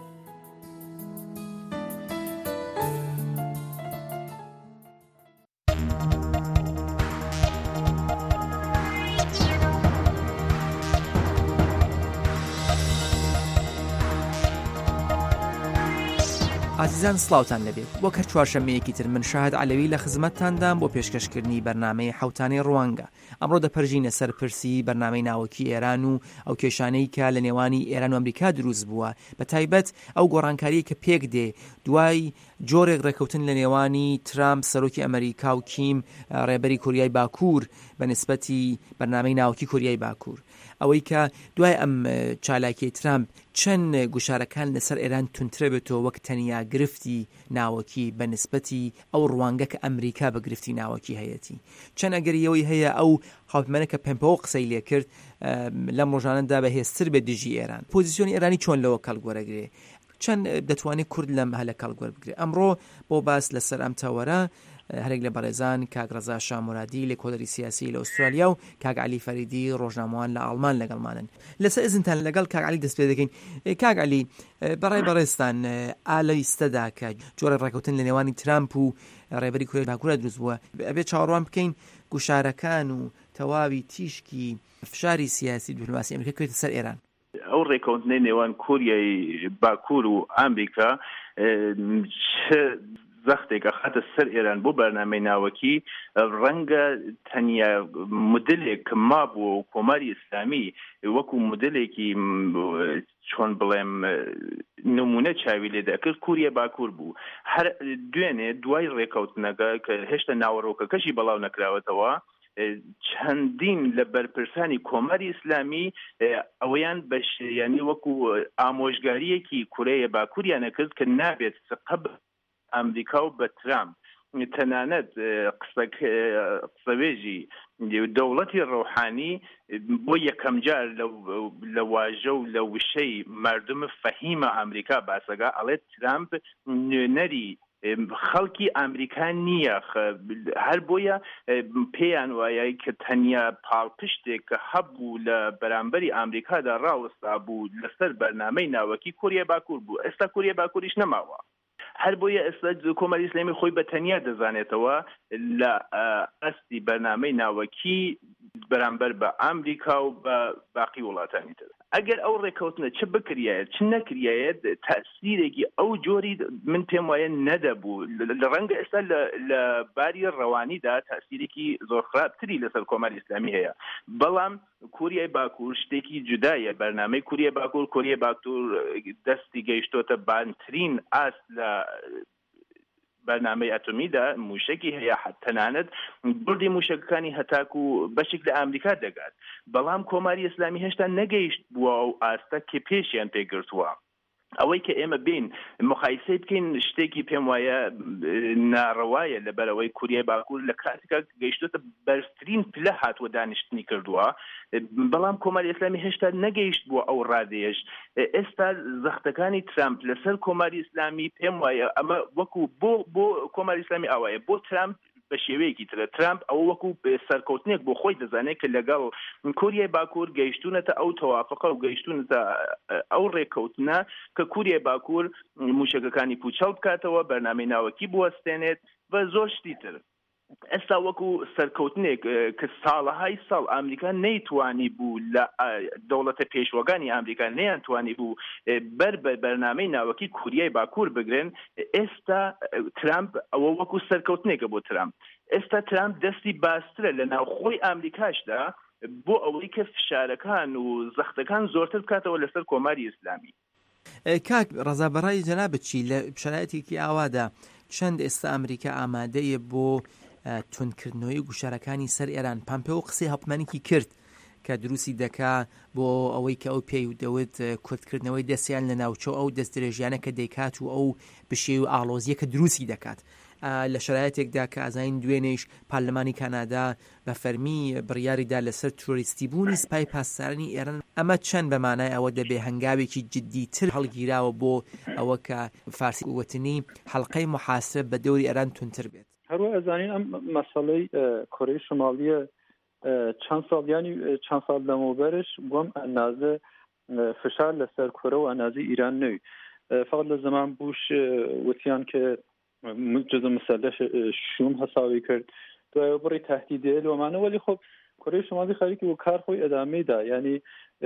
عزیزان سلااوتان لەبێت بۆ کە چوارشەمەیەکی تر من شاهد علەوی لە خزمەتتاندام بۆ پێشکەشکردنی بەرنامەی حوتانی ڕوانگە. ئەمڕۆ دەپەرژینە سەرپرسی بەرنامەی ناوەکی ئێران و ئەو کێشانەی کە لە نێوانی ئێران و ئەمریکا دروست بووە بە تایبەت ئەو گۆڕانکاری کە پێک دێ دوای جۆرێک ڕێکەوتن لە نێوانی ترامپ سەرۆکی ئەمریکا و کیم ڕێبەری کۆریای باکوور بە نسبەتی بەرنامەی ناوەکی کۆریای باکوور ئەوەی کە دوای ئەم چالاکی ترامپ چەند گوشارەکان لەسەر ئێران تونترە بێتەوە وەک تەنیا گرفتی ناوەکی بە نسبەتی ئەو ڕوانگە کە ئەمریکا بە گرفتی ناوەکی هەیەتی چەند ئەگەریەوەی هەیە ئەو هاوپەیمانە کە پێمپەوە قسەی لێ کرد لەم ڕۆژانەدا بەهێزتر بێت دژی ئێران پۆزیسیۆنی ئێرانی چۆن لەوە کەڵگوەرەگرێ چەند دەتوانێت کورد لەم هەلە کەڵگوەر بگرێ. ئەمڕۆ بۆ باس لەسەر ئەم تەوەرە هەرێک لە بەڕێزان کاک ڕەزا شامورادی لە کۆدەری سیاسی لە ئوسترالیا و کاک عەلی فەریدی ڕۆژنامەوان لە ئەڵمان لەگەڵمانن. لەسەر ئزنتان لەگەڵ کاک عەلی دەست پێ دەکەین. کاک عەلی بەڕای بەڕێستان ئالەویستەدا کە جۆرە ڕێکەوتن لە نێوانی ترامپ و ڕێبەری کۆریای باکوورە دروست بووە ئەبێ چاوەڕوان بکەین گوشارەکان و تەواوی تیشکی فشاری سیاسی دیپلۆماسی ئەمریکا کردێتە سەر ئێران. ئەو ڕێکەوتنەی نێوان کۆریای باکوور و ئەمریکا زەختێکە خاتە سەر ئێران بۆ بەرنامەی ناوەکی ڕەنگە تەنیا مدلێک کە مابووە و کۆماری ئیسلامی وەکو مدلێکی چۆن بڵێم نمونە چاوی لێ دەکرد کوریە باکوور بوو. هەر دوێنێ دوای ڕێکەوتنەکە کە هێشتا ناوەڕۆکەکەشی بەڵاو نەکراوەتەوە چەندین لە بەرپرسانی کۆماری ئیسلامی ئەوەیان بەش ینی وەکو ئامۆژگاریەکی کورەیە باکووریانە کرد کە نابێت سقب ئەمریکا و بە ترامپ تەنانەت قسەوێژی دەوڵەتی ڕۆحانی بۆ یەکەم جار لە واژە و لە وشەی مردم فەهیمە ئەمریکا باسەگا ئەڵێت ترامپ نوێنەری خەڵکی ئەمریکا نییە هەر بۆیە پێیان وایە کە تەنیا پاڵپشتێک کە هەبوو لە بەرامبەری ئەمریکادا ڕاوەستا بوو لەسەر بەرنامەی ناوەکی کۆریای باکوور بوو. ئێستا کۆریای باکووریش نەماوە. هەر بۆیە ئێستا کۆمەری ئیسلامی خۆی بە تەنیا دەزانێتەوە لە ئەستی بەرنامەی ناوەکی بەرامبەر بە ئەمریکا و بە باقی وڵاتانی تر. ئەگەر ئەو ڕێکەوتنە چ بکریایە چ نەکریایەت تەسیرێکی ئەو جۆری من پێم وایە نەدەبوو لە ڕەنگە ئێستا لە باری ڕەوانیدا تەسیرێکی زۆر خراپتری لەسەر کۆمەری ئیسلامی هەیە. بەڵام کوریای باکوور شتێکی جودایە. بەرنامەی کوریای باکوور کۆریای باکوور دەستی گەیشتۆتە بانترین ئاست لە بەرنامەی ئەتۆمیدا موشکی هەیە تەنانەت بردی موشکەکانی هەتاکو و بەشێک لە ئەمریکا دەگات. بەڵام کۆماری ئیسلامی هێشتا نەگەیشت بووە و ئاستە کە پێشیان پێگرتووە. ئەوەی کە ئێمە بین مقایسەی بکەین شتێکی پێم وایە ناڕەوایە لەبەرەوەی کوریای باکوور لە کاتێکا گەیشتۆتە بەرزترین پلە هاتووە دانیشتنی کردووە. بەڵام کۆماری ئیسلامی هێشتا نەگەیشت بووە ئەو ڕادێش. ئێستا زەختەکانی ترامپ لەسەر کۆماری ئیسلامی پێم وایە ئەمە وەکو بۆ بۆ کۆماری ئیسلامی ئاوایە بۆ ترامپ بە شێوەیەکی ترە. ترامپ ئەو وەکو سەرکەوتنێک بۆ خۆی دەزانێت کە لەگەڵ کوریای باکوور گەیشتونەتە ئەو تەوافقە و گەیشتونەتە ئەو ڕێکەوتنە کە کوریای باکوور موشکەکانی پوچەڵ بکاتەوە بەرنامەی ناوەکی بوەستێنێت بە زۆر شتی تر. ئێستا وەکو سەرکەوتنێک کە ساڵەهای ساڵ ئەمریکا نەیتوانی بوو لە دەوڵەتە پێشوەکانی ئەمریکا نەیانتوانی بوو بەر بە بەرنامەی ناوەکی کوریای باکوور بگرن. ئێستا ترامپ ئەوە وەکو سەرکەوتنێکە بۆ ترامپ. ئێستا ترامپ دەستی باسترە لە ناوخۆی ئەمریکاشدا بۆ ئەوەی کە فشارەکان و زەختەکان زۆرتر بکاتەوە لەسەر کۆماری ئیسلامی. کاک ڕەزا بەڕای جەنابەت چی لە شرایەتێکی ئاوادا چەند ئێستا ئەمریکا ئامادەیە بۆ تونکردنەوەی گوشارەکانی سەر ئێران. پامپێۆ قسەی هەڵبمانێکی کرد کە دروستی دەکا بۆ ئەوەی کە ئەو پێی دەوت کورتکردنەوەی دەستیان لە ناوچە ئەو دەست درێژیانە کە دەیکات و ئەو بشێ و ئاڵۆزیە کە دروستی دەکات لە شرایەتێکدا کە ئازاین دوێنێش پارلەمانی کانادا بە فەرمی بڕیاریدا لەسەر تۆریستی بوونی سپای پاسدارانی ئێران. ئەمە چەند بەمانای ئەوە دەبێ هەنگاوێکی جددیتر هەڵگیراوە بۆ ئەوە کە فارسی وتنی حەڵقەی محاسب بە دەوری ئێران تونتر بێت. هەروە ئەزانین ئەم مەسەڵەی کۆرەی شمالیە چەند ساڵیانی چەند ساڵ لەمەوبەرش بۆم ئەندازە فشار لەسەر کۆرە و ئەندازی ئیران نەوی فقط لە زەمان بوش وتیان کە جزء مسلح شوم حسابی کرد دوای بڕی تهدیدێ لەمانە ولی خب کۆرەی شمالی خەریکی و کار خۆی ئەدامەیدا یعنی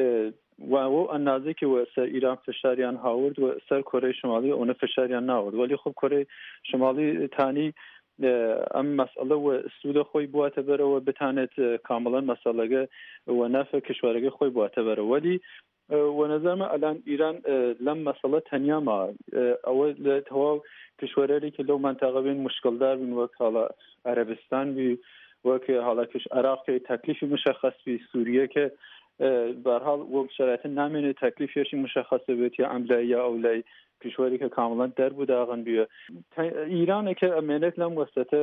و ئەندازێکی و سەر ئیران فشاریان هاورد و سەر کۆرەی شمالی ئەوە فشاریان ناورد ولی خب کۆرەی شمالی تانی ئەم مەسئلە و سوودە خۆی بواتە بەرەوە بتانێت کامڵەن مەسەڵەگە و نەفع کشوەرەکەی خۆی بواتە بەرەوە ولی وەنەزەرمە ئەلان ئیران لەم مەسەڵە تەنیاما ئەوە لە تەواو کشوەرێکی لەو منتەقە بین مشکلدار بین وەک حاڵە عەرەبستان بی وەک حاڵەکەش عێراق تەکلیفی مشخص بی سووریە کە بەرحاڵ وەک شرایەت نامێنێت تەکلیفێکی مشخص بێت یا ئەم لای یا ئەو لای کشوەری کە کامڵەن دەربوو داغن بیە ئیرانە کە ئەمێنێت لەم وەستەتە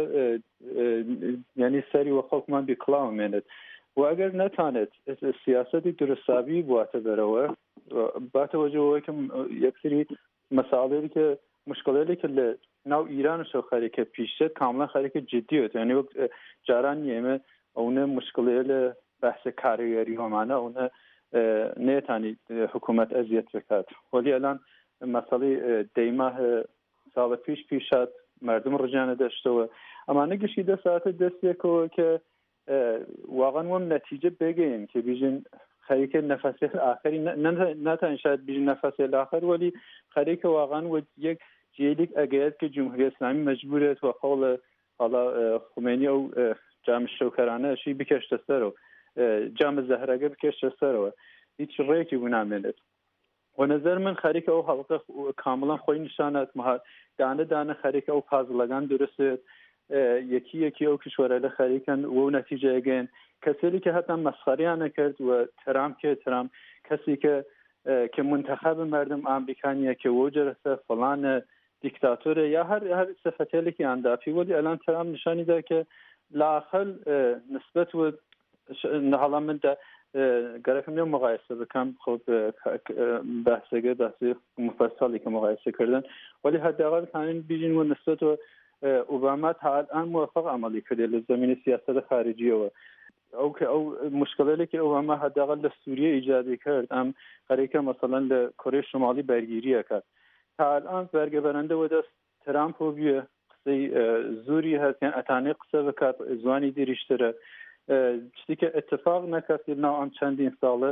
یعنی سەری وە خەڵکمان بی کڵاو ئەمێنێت و ئەگەر نەتانێت سیاسەتی درستابی بواتە بەرەوە باتەوەجەوەی کە یەکسری مەساڵێری کە مشکلێکی لە ناو ئیرانشەوە خەریکە پیشێت کامڵەن خەریکە جددیێت یعنی وەک جاران ئێمە ئەوە مشکلەیە لە بەحسە کاریگەری هەمانە ئەوە نێتانی حکوومەت ئەزیەت بکات وەلی ئەلان مەسەڵی دەیما ساڵە پیش پیشات مردم ڕجانە دەشتەوە ئەمانە گشتی دە ساعتە دەستێکەوە کە واقعا وەم نەتیجە بگەین کە بیژن خەریکە نەفەسی ئاخری ناتان شاید بیژن نەفەسی الآخر ولی خەریکە واقعا و یەک جێلیک ئەگەیت کە جمهوری ئیسلامی مەجبورێت وە قەوڵە حاڵا خومێنی ئەو جامە شەوکەرانەشی بکەشتە سەرەوە جامە زەهرەگە بکەشتە سەرەوە هیچ ڕێکی بوو نامێنێت وەنەزەر من خەریکە ئەو هەڵقە کامڵەن خۆی نیشانات مەهات دانە دانە خەریکە ئەو پازڵەکان درستێت یەکی یەکی ئەو کشوەرە لە خەریکەن و نەتیجەیەگەن کەسێکی کە هەتا مەسخەریان نەکرد و ترام کێ ترام کەسی کە کە منتەخەب مردم ئامریکانیە کە وە جەرەسە فڵانە دیکتاتۆرە یا هەر هەر سەفەتێلێکی ئەندافی وەلی ئەلان ترام نیشانیدا کە لاخەل نسبەت و هەڵا مندا گەرەکەم لێ مقایسە بکەم خۆ بەحسەگە بەحسی مفەسەڵی کە مقایسەکردن ولی هەرداغا بتانین بیژین و نسبەت و اوباما تا الان موفق عملی کرده لە زمینی سیاست خارجیەوە ئەو کە ئەو مشکلێکی ئەوەمە هەداغەل لە سووریە ئیجادی کرد ئەم خەریکە مەسەڵەن لە کۆرەی شمالی بەرگیریە کرد تا الان بەرگە بەرەندەوە دەست ترامپ و بیە قسەی زوری هەستیان ئەتانێ قسە بکات زوانی دیریشترە شتی کە اتفاق نەکات ناو ئەم چەندین ساڵە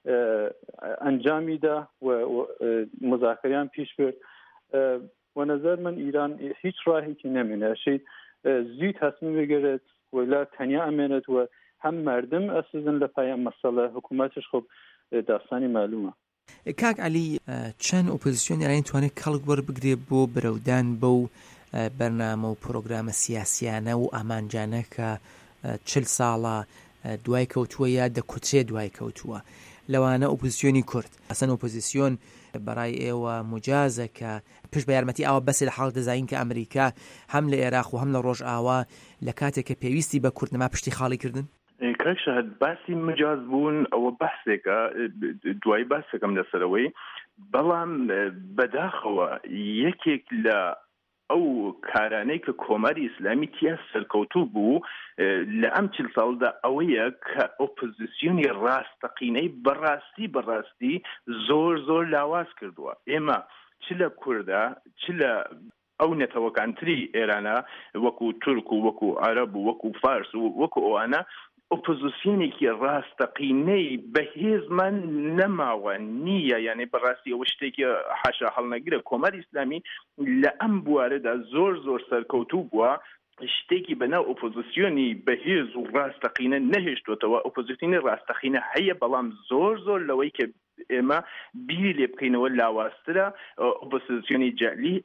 ئەنجامیدا و مذاکریان پیش برد وەنەزەر من ئیران هیچ ڕاهێکی نەمێنێ شەی زوی تصمیم بگیرێت ولا تەنیا ئەمێنێت و هەم مردم ئەسوزن لە پای ئەم مەسەڵە حکوومەتش خۆ داستانی معلومە. کاک عەلی چەند ئۆپۆزیسیۆن ئێرانی توانێت کەڵک وەربگرێ بۆ بەرەودان بەو بەرنامە و پرۆگرامە سیاسیانە و ئامانجانە کە چل ساڵە دوای کەوتووە یا دەکوچێ دوای کەوتووە لەوانە ئۆپۆزیسیۆنی کورد ئەسەن ئۆپۆزیسیۆن بەڕای ئێوە مجازە کە پشت بە یارمەتی ئاوە بەسێ لە حاڵ دەزانین کە ئەمریکا هەم لە عێراق و هەم لە ڕۆژ ئاوا لە کاتێک کە پێویستی بە کورد نەما پشتی خاڵی کردن کاک شەهەد باسی مجاز بوون ئەوە بەحسێکە دوای باسەکەم لەسەرەوەی بەڵام بەداخەوە یەکێک لە ئەو کارانەی کە کۆماری ئیسلامی تیا سەرکەوتوو بوو لە ئەم چل ساڵدا ئەوەیە کە ئۆپۆزیسیۆنی ڕاستەقینەی بەڕاستی بەڕاستی زۆر زۆر لاواز کردووە ئێمە چ لە کووردا چ لە ئەو نەتەوەکانتری ئێرانە وەکو تورک و وەکو عەرەب و وەکو فارس و وەکو ئەوانە ئۆپۆزیسیۆنێکی ڕاستەقینەی بەهێزمان نەماوە نییە یعنی بەڕاستی ئەوە شتێکی حاشا هەڵنەگرە کۆماری ئیسلامی لە ئەم بوارەدا زۆر زۆر سەرکەوتوو بووە شتێکی بەناو ئۆپۆزیسیۆنی بەهێز و ڕاستەقینە نەهێشتوتەوە ئۆپۆزیسیۆنی ڕاستەقینە هەیە بەڵام زۆر زۆر لەوەی کە ئێمە بیری لێ بکەینەوە لاوازترە ئۆپۆزیسیۆنی جەعلی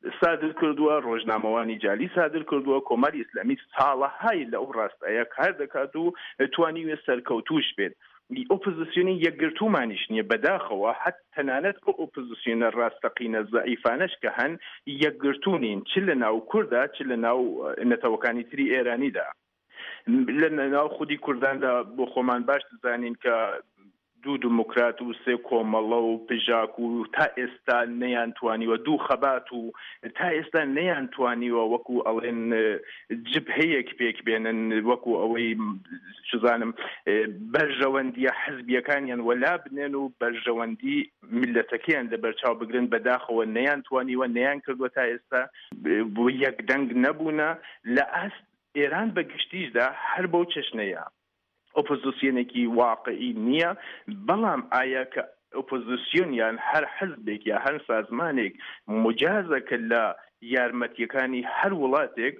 سادر کردووە ڕۆژنامەوانی جالی سادر کردووە کۆماری ئیسلامی ساڵەهای لە ئەو ڕاستەیە کار دەکات و توانیوێ سەرکەوتوش بێت ئۆپۆزیسیۆنی یەکگرتومانیش نییە بەداخەوە حەت تەنانەت ئەو ئۆپۆزیسیۆنە ڕاستەقینە زەعیفانەش کە هەن یەکگرتو نین چ لە ناو کووردا چ لە ناو نەتەوەکانی تری ئێرانیدا لە ناو خودی کورداندا بۆ خۆمان باش دەزانین کە دوو دموکرات و سێ کۆمەڵە و پژاک و تا ئێستا نەیانتوانیوە دوو خەبات و تا ئێستا نەیانتوانیوە وەکو ئەڵێن جبهەیەک پێک بێنن وەکو ئەوەی شزانم بەرژەوەندیە حزبیەکانیان وەلا بنێن و بەرژەوەندی میلەتەکەیان لەبەرچاو بگرن بەداخەوە نەیانتوانیوە نەیان کردووە تا ئێستا بۆ یەکدەنگ نەبوونە لە ئاست ئێران بە گشتیشدا هەر بەو چەشنەیە ئۆپۆزیسیۆنێکی واقعی نییە بەڵام ئایا کە ئۆپۆزیسیۆن یان هەر حزبێک یا هەر سازمانێک مجازەکە لە یارمەتیەکانی هەر وڵاتێک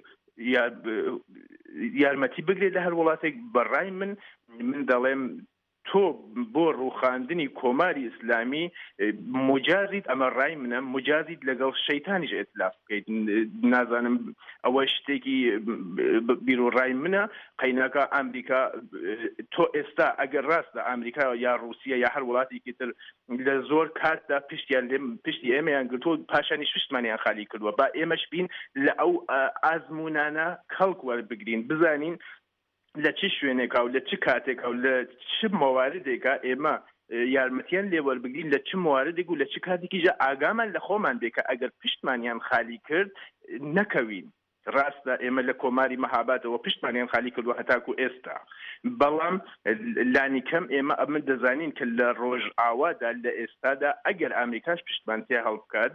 یارمەتی بگرێت لە هەر وڵاتێک بەڕای من من دەڵێم تۆ بۆ ڕووخاندنی کۆماری ئیسلامی مجازیت ئەمە ڕای منە مجازیت لەگەڵ شەیتانیش ئێتلاف بکەیت نازانم ئەوە شتێکی بیرۆڕای منە قەیناکە ئەمریکا تۆ ئێستا ئەگەر ڕاستە ئەمریکا یا رووسیا یا هەر وڵاتێکی تر لە زۆر کاتدا پشتیان لێ پشتی ئێمەیان گرتووە پاشانی شوشتمانیان خالی کردووە با ئێمەش بین لە ئەو ئازمونانە کەڵک وەربگرین بزانین لە چ شوێنێکا و لە چ کاتێکا و لە چ مواردێکا ئێمە یارمەتیان لێوەربگرین لە چ مواردێک و لە چ کاتێکیژە ئاگامان لە خۆمان بێ کە ئەگەر پشتمانیان خالی کرد نەکەوین ڕاستە ئێمە لە کۆماری مەهاباتەوە پشتمانیان خالی کردووە هەتاکو ئێستا بەڵام لانی کەم ئێمە ئەمە دەزانین کە لە ڕۆژ ئاوادا لە ئێستادا ئەگەر ئەمریکاش پشتمان تێ هەڵبکات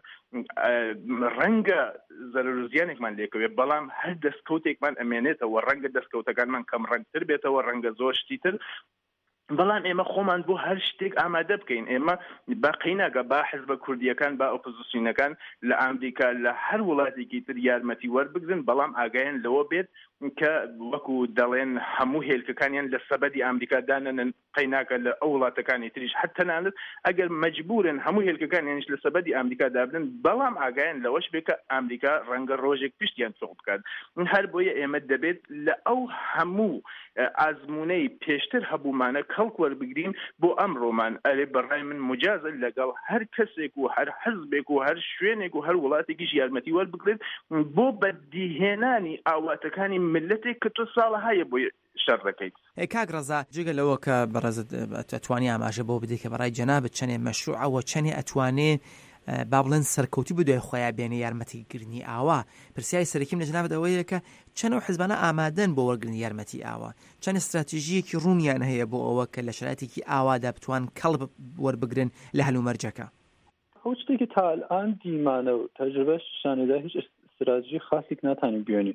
ڕەنگە زەرورزیانێکمان لێکەوێت بەڵام هەر دەستکەوتێکمان ئەمێنێتەوە ڕەنگە دەستکەوتەکانمان کەم ڕەنگتر بێتەوە ڕەنگە زۆر شتی تر بەڵام ئێمە خۆمان بۆ هەر شتێک ئامادە بکەین ئێمە باقی ناگە با حزبە کوردیەکان با ئۆپۆزیسیۆنەکان لە ئەمریکا لە هەر وڵاتێکی تر یارمەتی وەربگرن بەڵام ئاگایان لەوە بێت کە وەکو دەڵێن هەموو هێلکەکانیان لە سەبەدی ئەمریکا دانەن قەیناکە لە ئەو وڵاتەکانی تریش حتا نانت ئەگەر مەجبورن هەموو هێلکەکانیانش لە سەبەدی ئەمریکا دابن بەڵام ئاگایان لەوەش بێت کە ئەمریکا ڕەنگە ڕۆژێک پشتیان سوق بکات هەر بۆیە ئێمە دەبێت لە ئەو هەموو ئازمونەی پێشتر هەبوومانە کەڵک وەربگرین بۆ ئەمڕۆمان ئەرێ بەڕای من مجازە لەگەڵ هەر کەسێک و هەر حزبێک و هەر شوێنێک و هەر وڵاتێکیش یارمەتی وەربگرێت بۆ بەدیهێنانی ئاواتەکانی ملەتێک کە تۆ ساڵەهایە بۆ شەڕ دەکەیت. کاک ڕەزا جگە لەوە کە بەڕێزت ئەتوانی ئاماژە بۆ بدەیت کە بەڕای جەنابەت چەندێ مەشروعەوە چەندێ ئەتوانێ با بڵێن سەرکەوتی بدوێ خۆیان بێنە یارمەتیگرنی ئاوا پرسیای سەرەکیم لە جەنابەت ئەوەیە کە چەند ئەو حیزبانە ئامادەن بۆ وەرگرتنی یارمەتی ئاوا چەند استراتیژیەکی ڕوونیان هەیە بۆ ئەوە کە لە شرایطێکی ئاوادا بتوان کەڵب وەربگرن لە هەلومەرجەکە ئەو شتێکی تا ئەلان دیمانە و تەجربەش شانێدا هیچ استراتیژی خاصێک ناتوانین بێنین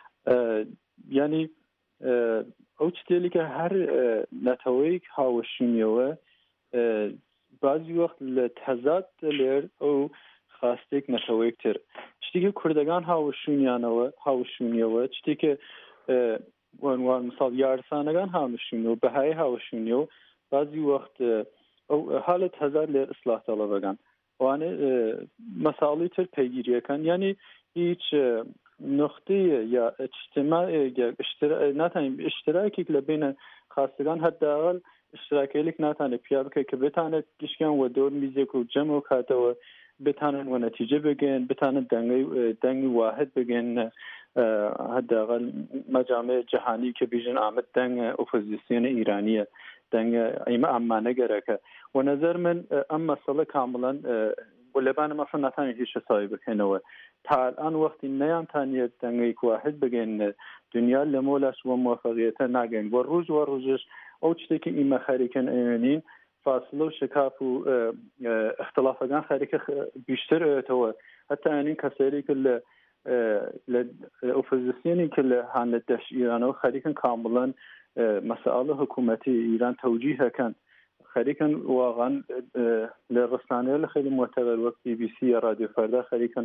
یعنی ئەو شتێکی کە هەر نەتەوەیەک هاوشینیەوە بعضی وەخت لە تەزاد لێر ئەو خاستێک نەتەوەیەکتر شتێکی کوردەکان هاوشونیانەوە هاوشونیەوە شتێکە وانوان مثال یارسانەکان هاوشونیەوە بەهای هاوشونیەوە بعضی وەخت ئەو حالت هەزار لێر ئیسلاح تەڵەبەکان وانێ مەساڵی تر پەیگیریەکان یعنی هیچ نقطەیە یا اجتماع ناتوانین اشتراکێک لە بینە خاستەکان هەداقل اشتراکێک ناتوانێت پیا بکەیت کە بتانێت گشتیان وە دۆر میزێک و جەم و کاتەوە بتانن وە نەتیجە بگەن بتانن دەنگی واحد بگەن هەداقل مەجامع جەهانی کە بیژن ئامد دەنگە ئۆپۆزیسیۆنە ئیرانیە دەنگە ئەیمە ئەمانەگەرەکە و نەزەر من ئەم مەسەڵە کامڵەن ولەبانە مەسەڵ ناتوانێت هیچ شەساوی بکەنەوە تا الان وەختی نەیانتانیت دەنگەی واحد بگەن دنیا لە مۆلاش وە موفەقیەتە ناگەن وە ڕۆژ وە ڕۆژش ئەو شتێکی ئیمە خەریکەن ئەوێنین فاصلە و شکاف و اختلافەکان خەریکە بیشترەوەتەوە هەتا ئەنین کەسێریکە لە لە ئۆپۆزیسیۆنی کە لە هانە دەش ئیرانەوە خەریکن کامڵەن مەسائلە حکوومەتی ئیران تەوجیهەکەن خەریکن واقعا لە ڕستانەیە لە خیلی معتبر وەک بی بی سی یا رادیۆ فەردا خەریکن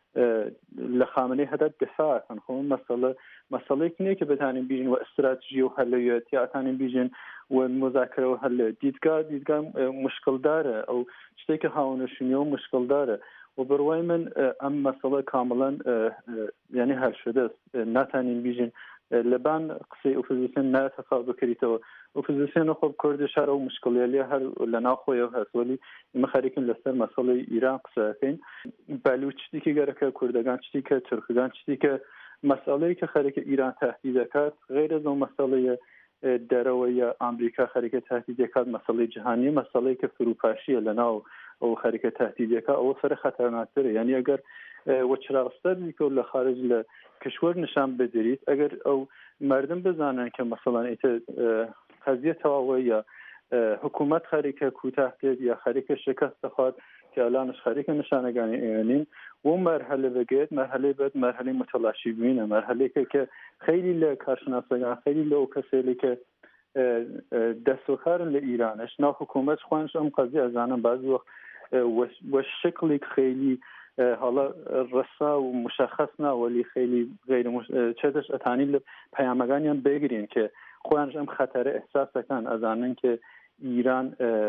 لە خامنەی هەدات دفاعکەن خۆ مەسەڵە مەسەڵەیەک نییە کە بتانین بیژن و استراتیژی و هەلوێتی ئاتانین بیژن و مذاکرە و هەل دیدگا دیدگا مشکلدارە ئەو شتێکە هاونەشینی و مشکلدارە و بڕوای من ئەم مەسەڵە کامڵەن یعنی هەر شدە ناتانین بیژین لەبان قسەی ئۆپۆزیسیۆن ناتەفا بکەیتەوە ئۆپۆزیسیۆن خۆ کوردی شار و مشکلێلی هەر لە ناو خۆیەوە هەسوەلی ئمە خەریکن لەسەر مەسەڵەی ئیران قسەکەین بەلوچ شتێکی گەرەکە کوردەکان شتێکە تورکەکان شتێکە مەسەڵەی کە خەریکە ئیران تهدید دەکات غیر از ئەو مەسەڵەیە دەرەوەی ئامریکا خەریکە تهدید دەکات مەسەڵەی جیهانی مەسەڵەی کە فروپاشیە لە ناو ئەو خەریکە تهدیدەکە ئەوە سەر خەتەرناکترە یعنی ئەگەر وەچراغستەر بیکەوت لە خارج لە کشور نشان بدرید ئەگەر ئەو مردم بزانن کە مەسەڵەن ئیتر قضیە تەواوە یا حکوومەت خەریکە کوتاه دێت یا خەریکە شکست دەخوات کە ئەلانش خەریکە نیشانەکانی ئێوەنین و مرحله بگێت مرحله بێت مرحله متلاشی بووینە مرحلەیەکە کە خەیلی لە کارشناسەکان خەیلی لەو کەسێکی کە دەستوکارن لە ئیرانش ناو حکوومەت خوانش ئەم قضیە ئەزانن بعضی وەخت وەشکڵێک خەیلی حالا ڕسا و مشخص ناوەلی خیلی غیر چێتش ئەتانی لە پەیامەکانیان بگرین کە خۆیانش ئەم خەتەرە ئەحساسەکان ئەزانن کە ئیران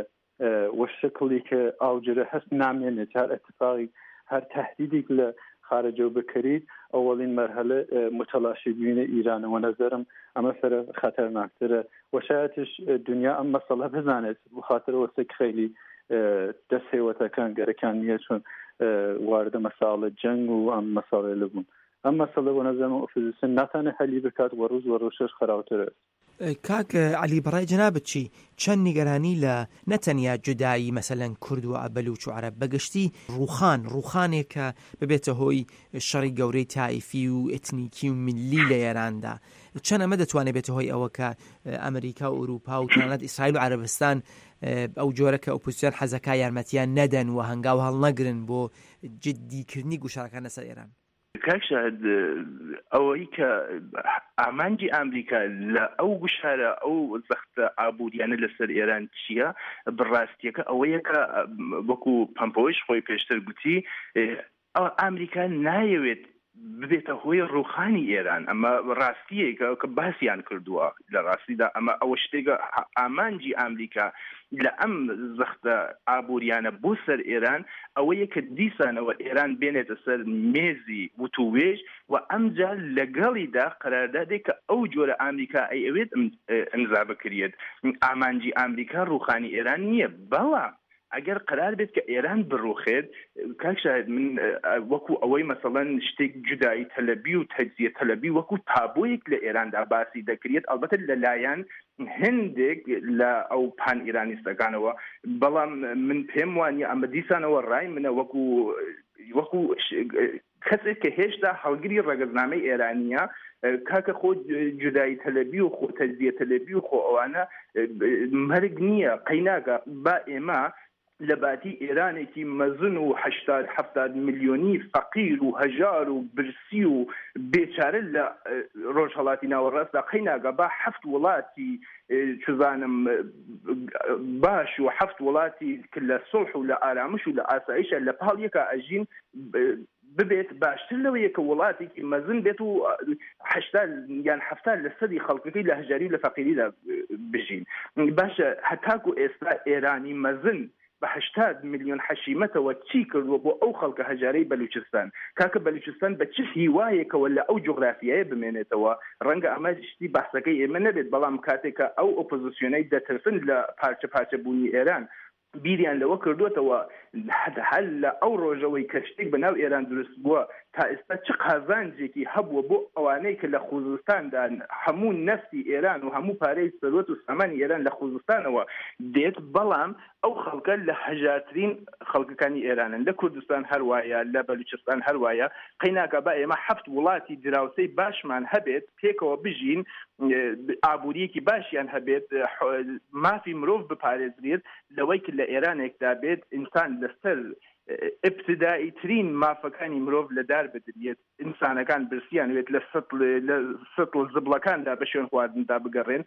وەشکڵی کە ئاوجرە هەست نامێنێت هەر ئەتفاقی هەر تهدیدێک لە خارجەوە بکەریت ئەوەڵین مەرحلە متلاشی بووینە ئیرانەوە نەزەرم ئەمە سەر خەتەرناکترە وەشایەتش دنیا ئەم مەسەڵە بزانێت بخاطرەوە سێک خەیلی دەستهێوەتەکان گەرەکان نییە چون وارد مەساڵە جەنگ و ئەم مەساڵێ لەبوون ئەم مەسەڵە بۆ نەزانم ئۆپۆزیسیۆن ناتانە هەلی بکات وە ڕۆژ وە ڕۆژەش خراوەترە. کاک علی بەڕای جنابەت چی چەند نیگەرانی لە نەتەنیا جودایی مەسەلەن کورد و بەلوچ و عەرەب بەگشتی ڕوخان ڕوخانێک کە ببێتە هۆی شەڕی گەورەی تایفی و ئێتنیکی و ملی لە ئێراندا چەند ئەمە دەتوانێت بێتە هۆی ئەوە کە ئەمریکا و ئوروپا و تەنانەت ئیسرائیل و عەرەبستان ئەو جۆرە کە ئۆپۆزیسیۆن حەزەکە یارمەتیان نەدەن و هەنگاو هەڵ نەگرن بۆ جددیکردنی گوشارەکان لەسەر ئێران. کاک شاهد ئەوەی کە ئامانجی ئەمریکا لە ئەو گوشارە ئەو زەختە ئابوووریانە لەسەر ئێران چییە بڕاستیەکە ئەوەیە کە وەکو پەمپۆیش خۆی پێشتر گوتی ئەمریکا نایەوێت ببێتە هۆی ڕوخانی ئێران ئەمە ڕاستیەکە کە باسییان کردووە لە ڕاستیدا ئەمە ئەوە شتێکە ئامانجی ئەمریکا لە ئەم زەختە ئابووریانە بۆ سەر ئێران ئەوەیە کە دیسانەوە ئێران بێنێتە سەر مێزی وتووێژ و ئەمجا لەگەڵیدا قەراردادێک کە ئەو جۆرە ئەمریکا ئەیەوێت ئەمزا بکرێت ئامانجی ئەمریکا ڕوخانی ئێران نییە بەڵام ئەگەر قرار بێت کە ئێران بڕوخێت کاک شاهد من وەکو ئەوەی مەسەڵەن شتێک جودایی تەلەبی و تەجزیە تەلەبی وەکو تابۆیەک لە ئێراندا باسی دەکرێت ئەلبەتە لەلایەن هەندێک لە ئەو پان ئیرانیستەکانەوە بەڵام من پێم وانە ئەمە دیسانەوە ڕای منە وەکو وەکو کەسێک کە هێشتا هەڵگری ڕەگەزنامەی ئێرانیە کاکە خۆ جودایی تەلەبی و خۆ تەجزیە تەلەبی و خۆ ئەوانە مەرگ نییە قەیناکە با ئێمە لە باتی ئێرانێکی مەزن و هەشتاد هەفتاد میلیۆنی فەقیر و هەژار و برسی و بێچارە لە ڕۆژهەڵاتی ناوەڕاستدا قەیناکە با هەفت وڵاتی چزانم باش و هەفت وڵاتی لە سڵح و لە ئارامش و لە ئاسایشە لە پاڵ یەکە ئەژین ببێت باشتر لەوەیە کە وڵاتێکی مەزن بێت و هەشتاد یان هەفتاد لە سەدی خەڵکەکەی لە هەژاری و لە فەقیریدا بژین باشە هەتاکو ئێستا ئێرانی مەزن بە هەشتاد میلیۆن حەشیمەتەوە چی کردووە بۆ ئەو خەڵکە هەژارەی بەلوچستان کاکە بەلوچستان بە چ هیوایەکەوە لە ئەو جوغرافیایە بمێنێتەوە ڕەنگە ئەمە شتی بەحسەکەی ئێمە نەبێت بەڵام کاتێکە ئەو ئۆپۆزیسیۆنەی دەترسن لە پارچە پارچە بوونی ئێران بیریان لەوە کردوێتەوە هەل لە ئەو ڕۆژەوەی کە شتێک بەناو ئێران دروست بووە تا ئێستا چ قازانجێکی هەبووە بۆ ئەوانەی کە لە خوزستاندا هەموو نەفتی ئێران و هەموو پارەی سەروەت و سامانی ئێران لە خوزستانەوە دێت بەڵام ئەو خەڵکە لە هەژارترین خەڵکەکانی ئێرانن لە کوردستان هەروایە لە بەلوچستان هەروایە قەیناکە با ئێمە هەفت وڵاتی دراوسەی باشمان هەبێت پێکەوە بژین ئابووریەکی باشیان هەبێت مافی مرۆڤ بپارێزرێت لەوەی کە لە ئێرانێکدا بێت ئینسان لەسەر ابتدایی ترین مافەکانی مرۆڤ لەدار بدرێت ئینسانەکان برسیان وێت لە سەتڵ زبڵەکاندا بە شوێن خواردندا بگەڕێن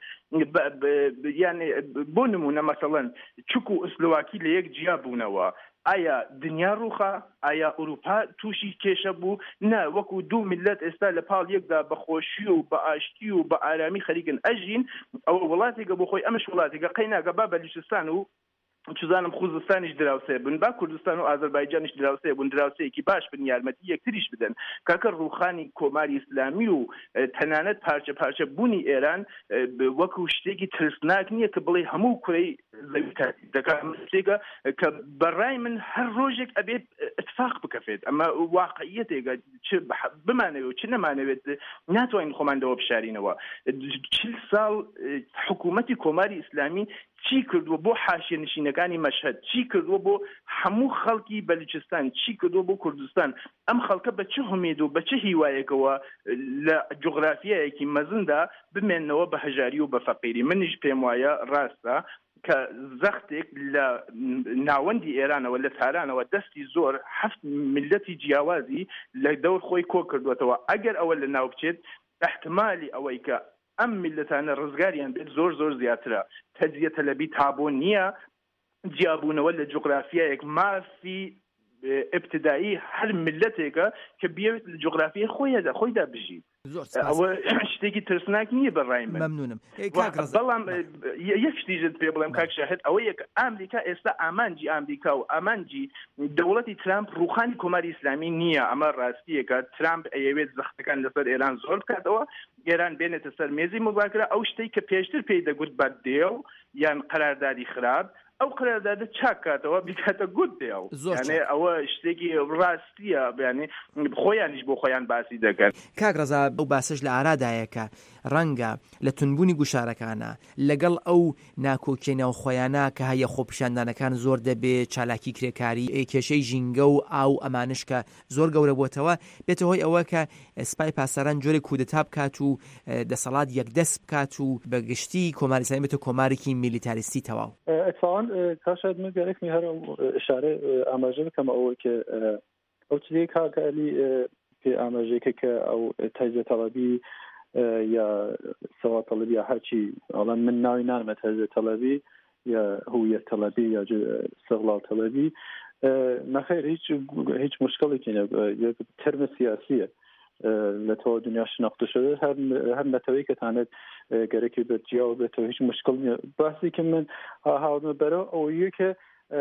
یعنی بۆ نمونە مەسەڵەن چوک و ئوسلواکی لە یەک جیا بوونەوە ئایا دنیا ڕوخە ئایا ئوروپا تووشی کێشە بوو نه وەکو دوو میلەت ئێستا لە پاڵ یەکدا بە خۆشی و بە ئاشتی و بە ئارامی خەریکن ئەژین ئەوە وڵاتێکە بۆ خۆی ئەمەش وڵاتێکە قەیناکە با بەلوچستان و چزانم خوزستانیش دراوسێ بن با کوردستان و ئازەربایجانیش دراوسێ بوون دراوسەیەکی باش بن یارمەتی یەکتریش بدەن کاکە ڕووخانی کۆماری ئیسلامی و تەنانەت پارچە پارچە بوونی ئێران وەکو شتێکی ترسناک نییە کە بڵێ هەموو کوڕەی زەوی تاتی دەکات شتێکە کە بەڕای من هەر ڕۆژێک ئەبێت اتفاق بکەفێت ئەمە واقعیەتێکە چ بمانەوێت چ نەمانەوێت ناتوانین خۆماندەوە بشارینەوە چل ساڵ حکوومەتی کۆماری ئیسلامی چی کردووە بۆ حاشیە نشینەکانی مەشهد چی کردووە بۆ هەموو خەڵکی بەلوچستان چی کردووە بۆ کوردستان ئەم خەڵکە بە چه هەمێد و بە چه هیوایەکەوە لە جوغرافیایەکی مەزندا بمێنەوە بە هەژاری و بە فەقیری منیش پێم وایە ڕاستە کە زەختێک لە ناوەندی ئێرانەوە لە تارانەوە دەستی زۆر هەفت ملەتی جیاوازی لە دەور خۆی کۆ کردوێتەوە ئەگەر ئەوە لە ناو بچێت احتمالی ئەوەی کە ئەم میلەتانە ڕزگاریان بێت زۆر زۆر زیاترە تەجزیە تەلەبی تابۆ نییە جیابوونەوە لە جوغرافیایەک مافی ابتدایی هەر ملەتێکە کە بێت لە جوغرافیای خۆیدا خۆیدا بژیت ئەوە شتێکی ترسناک نییە بەڕای من مەمنونم بەڵام یەک شتیژت پێ بڵێم کاک شاهد ئەوەیە کە ئەمریکا ئێستا ئامانجی ئەمریکا و ئامانجی دەوڵەتی ترامپ ڕووخانی کۆماری ئیسلامی نییە ئەمە ڕاستیەکە ترامپ ئەیەوێت زەختەکان لەسەر ئێران زۆر بکاتەوە ئێران بێنێتە سەر مێزی مذاکرە ئەو شتەی کە پێشتر پێی دەگوت بە دێو یان قەراردادی خراپ ئەو قەراردادە چاک کاتەوە بیکاتە گوت دێو یانێ ئەوە شتێکی ڕاستیە بەیانی خۆیانیش بۆ خۆیان باسی دەکەن. کاک ڕەزا ئەو باسش لە ئارادایەکە ڕەنگە لە تونبوونی گوشارەکانە لەگەڵ ئەو ناکۆکێنەوە خۆیانە کە هەیە خۆپیشاندانەکان زۆر دەبێت چالاکی کرێکاری کێشەی ژینگە و ئاو ئەمانش کە زۆر گەورە بووتەوە بێتە هۆی ئەوە کە سپای پاسەران جۆرێک کودتا بکات و دەسەڵات یەکدەست بکات و بەگشتی کۆماری ئیسلامی بێتە کۆمارێکی میلیتاریستی تەواو. اتفاقا کاشاد من گرفت هر اشاره اماجه بکم او که او چیزی کاری که اماجه که او تجزیه طلبی یا سواد طلبی یا هر چی الان من ناوی نام تجزیه طلبی یا هویت طلبی یا استقلال طلبی نخیر هیچ هیچ مشکلی که یک ترم سیاسیه لتو دنیا شناخته شده هر هر نتوی که تانت گرکی به جیاب به تو هیچ مشکل نیست بحثی که من حاول برای اویی که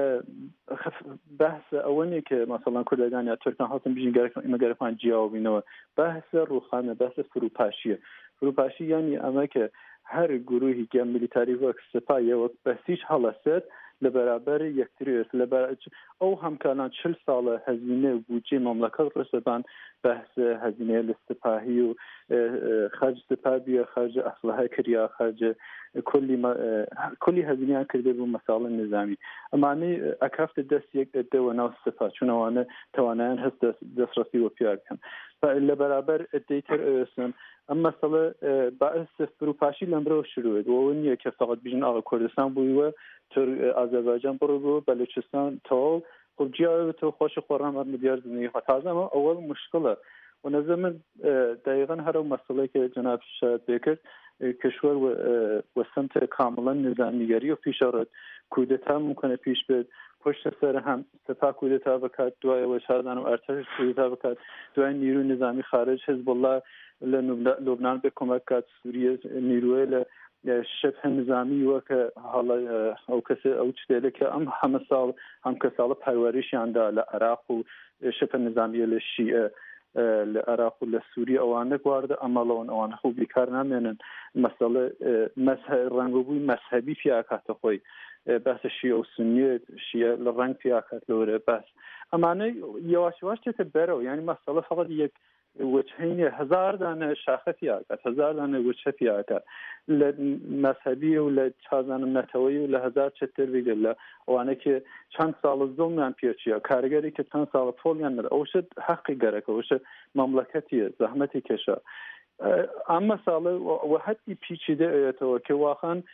بحث اونی که مثلا کردگان یا ترکان هاتون بیشین گرک اینا گرفان جیاب اینو بحث روخانه بحث فروپاشیه فروپاشی یعنی اما که هر گروهی که میلیتاری و سپاه و بسیج حالست لبرابر یکتری لبرابر او همکاران چهل سال هزینه بودجه مملکت رسیدن بحث هزینه لسپاهی و خرج سپاه بیا خرج اسلحه کریا خرج کلی ما کلی هزینه کرده بود مسائل نظامی اما نی اکافت دست یک دو ناس سپاه چون آنها توانایان هست دسترسی و پیار کن لبرابر دیتر اسم اما مثلا باعث فروپاشی لمبرو شروع و اونیه که فقط بیشتر آقا کردستان بود تر آذربایجان برو بلوچستان تا خب جیاب تو خوش خورم و مدیر زندگی خواهد تازه اما اول مشکله و نظر من دقیقا هر مسئله که جناب شاید بکرد کشور و, و سمت کاملا نظامیگری و پیش آرد کودتا ممکنه پیش بید پشت سر هم سپاه کودتا بکرد دوای و شهردان و ارتش کودتا بکرد دوای نیرو نظامی خارج حزب الله لبنان به کمک کرد سوریه نیروی شبه نظامی و که حالا او کسی او چیزی که ام همه سال هم که سال پروریشیان دا لعراق و شبه نظامی لشیعه لعراق و لسوریه اوانه گوارده اما لون اوانه خوب بیکار نمینن مسئله مذهب رنگوبوی مذهبی فیاکات خوی بحث شیعه و سنیه شیعه لرنگ فیاکات لوره بس اما نه یواش یواش چه برو یعنی مسئله فقط یک وجهین هزار دانه شاخه فیاکات هزار دانه وجه فیاکات لمذهبی و لچازان نتوی و لهزار چتر بگل اوانه که چند سال ظلم پیچیا کارگری که چند سال پولیان نده اوشد حقی گرک اوشد مملکتی زحمتی کشا اما سال و حتی پیچیده تو که واقعا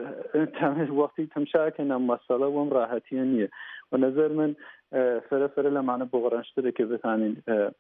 وقتی تمشا کنم مسئله و راحتی نیه و نظر من فره فره لمعنه بغرانشتره که بتانین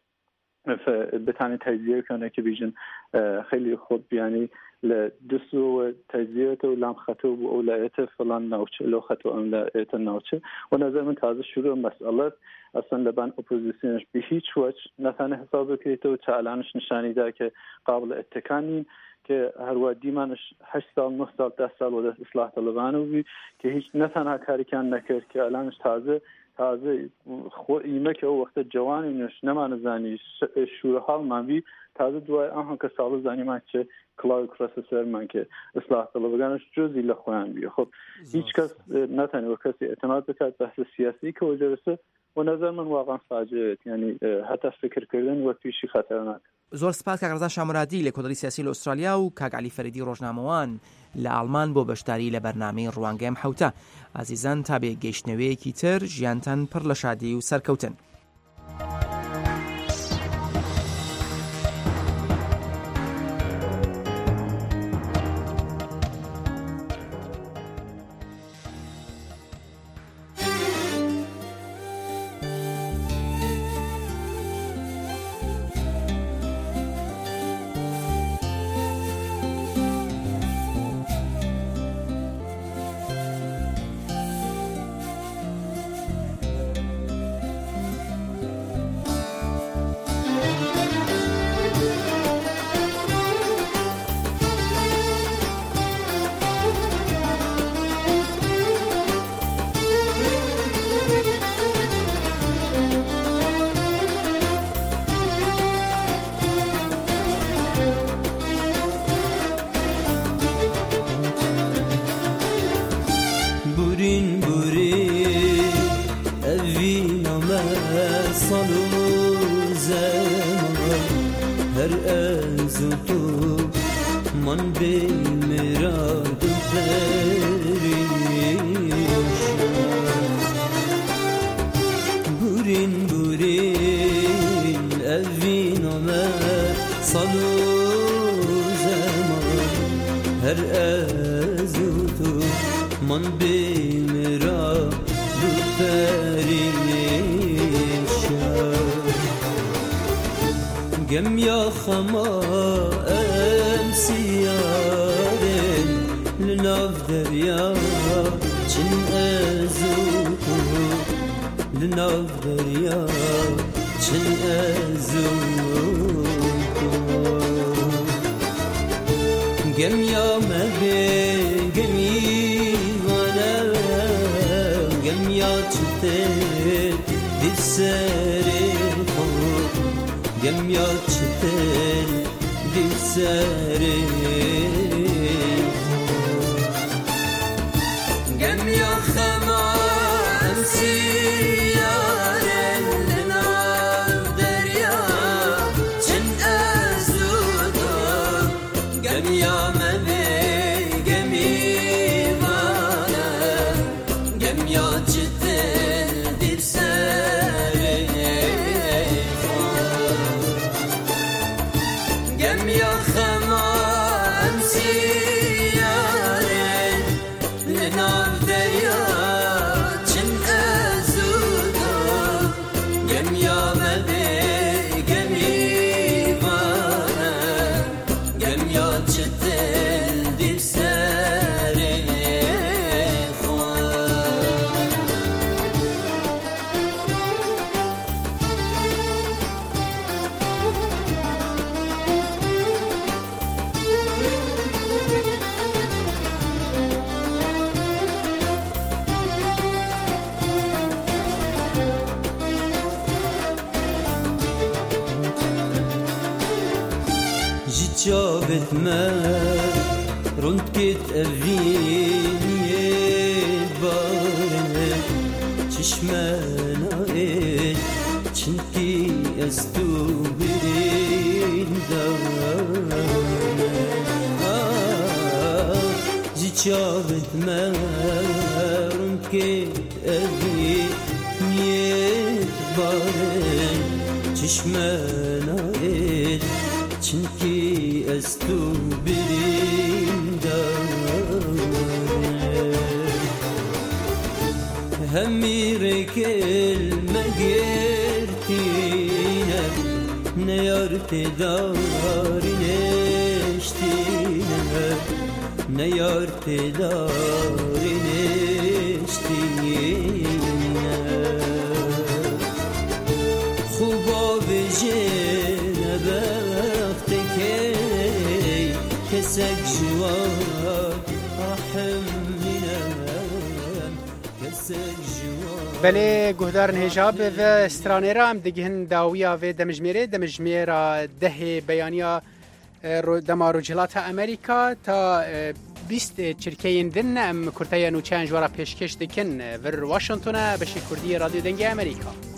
بتانین تجزیه کنه که بیشن خیلی خوب بیانی لدسو تجزیه و لام خطو و اولایت فلان نوچه لو خطو اولایت نوچه و نظر من تازه شروع مسئله اصلا لبن اپوزیسیونش به هیچ وجه نتانه حساب بکریده و چالانش نشانی ده که قابل اتکانین که که هر وادی منش هشت سال نه سال ده سال و اصلاح طلبانه و که هیچ نه تنها کاری کن نکرد که الانش تازه تازه خو ایمه که وقت جوانی نش نمان زنی شور حال من بی تازه دوای آنها که سال زنی من چه کلاود پروسسور من که اصلاح طلبانش جزئی لخوان بی خب هیچ کس نتنی و کسی اعتماد بکرد بحث سیاسی که وجرسه و نظر من واقعا فاجعه یعنی حتی فکر کردن وقتیشی خطرناک. زۆر سپاس کاک ڕەزا شامرادی لە کۆدەڵی سیاسی لە ئوسترالیا و کاک علی فەریدی ڕۆژنامەوان لە ئاڵمان بۆ بەشداری لە بەرنامەی ڕوانگەیم حوتە. ئازیزان تا بێ گەیشتنەوەیەکی تر ژیانتان پڕ لە شادی و سەرکەوتن. جابت ما رندكت أفيني بارنه چشمانا إيه چنكي أستو برين دارنه جابت ما رندكت أفيني بارنه چشمانا إيه چنكي أستو برين دارنه همي ركل مجرتينا نيارت داري نشتينا نيارت داري نشتينا خوبا بجينا بختكي كسك جوار أحم منام كسك جوار بله گهدار نهجاب و استرانیرا هم دگهن داویا و دمجمیره دمجمیره ده بیانیا دما رجلات امریکا تا بیست چرکین دن ام کرتای نوچان جوارا پیشکش دکن ور واشنطن بشی کردی رادیو دنگی امریکا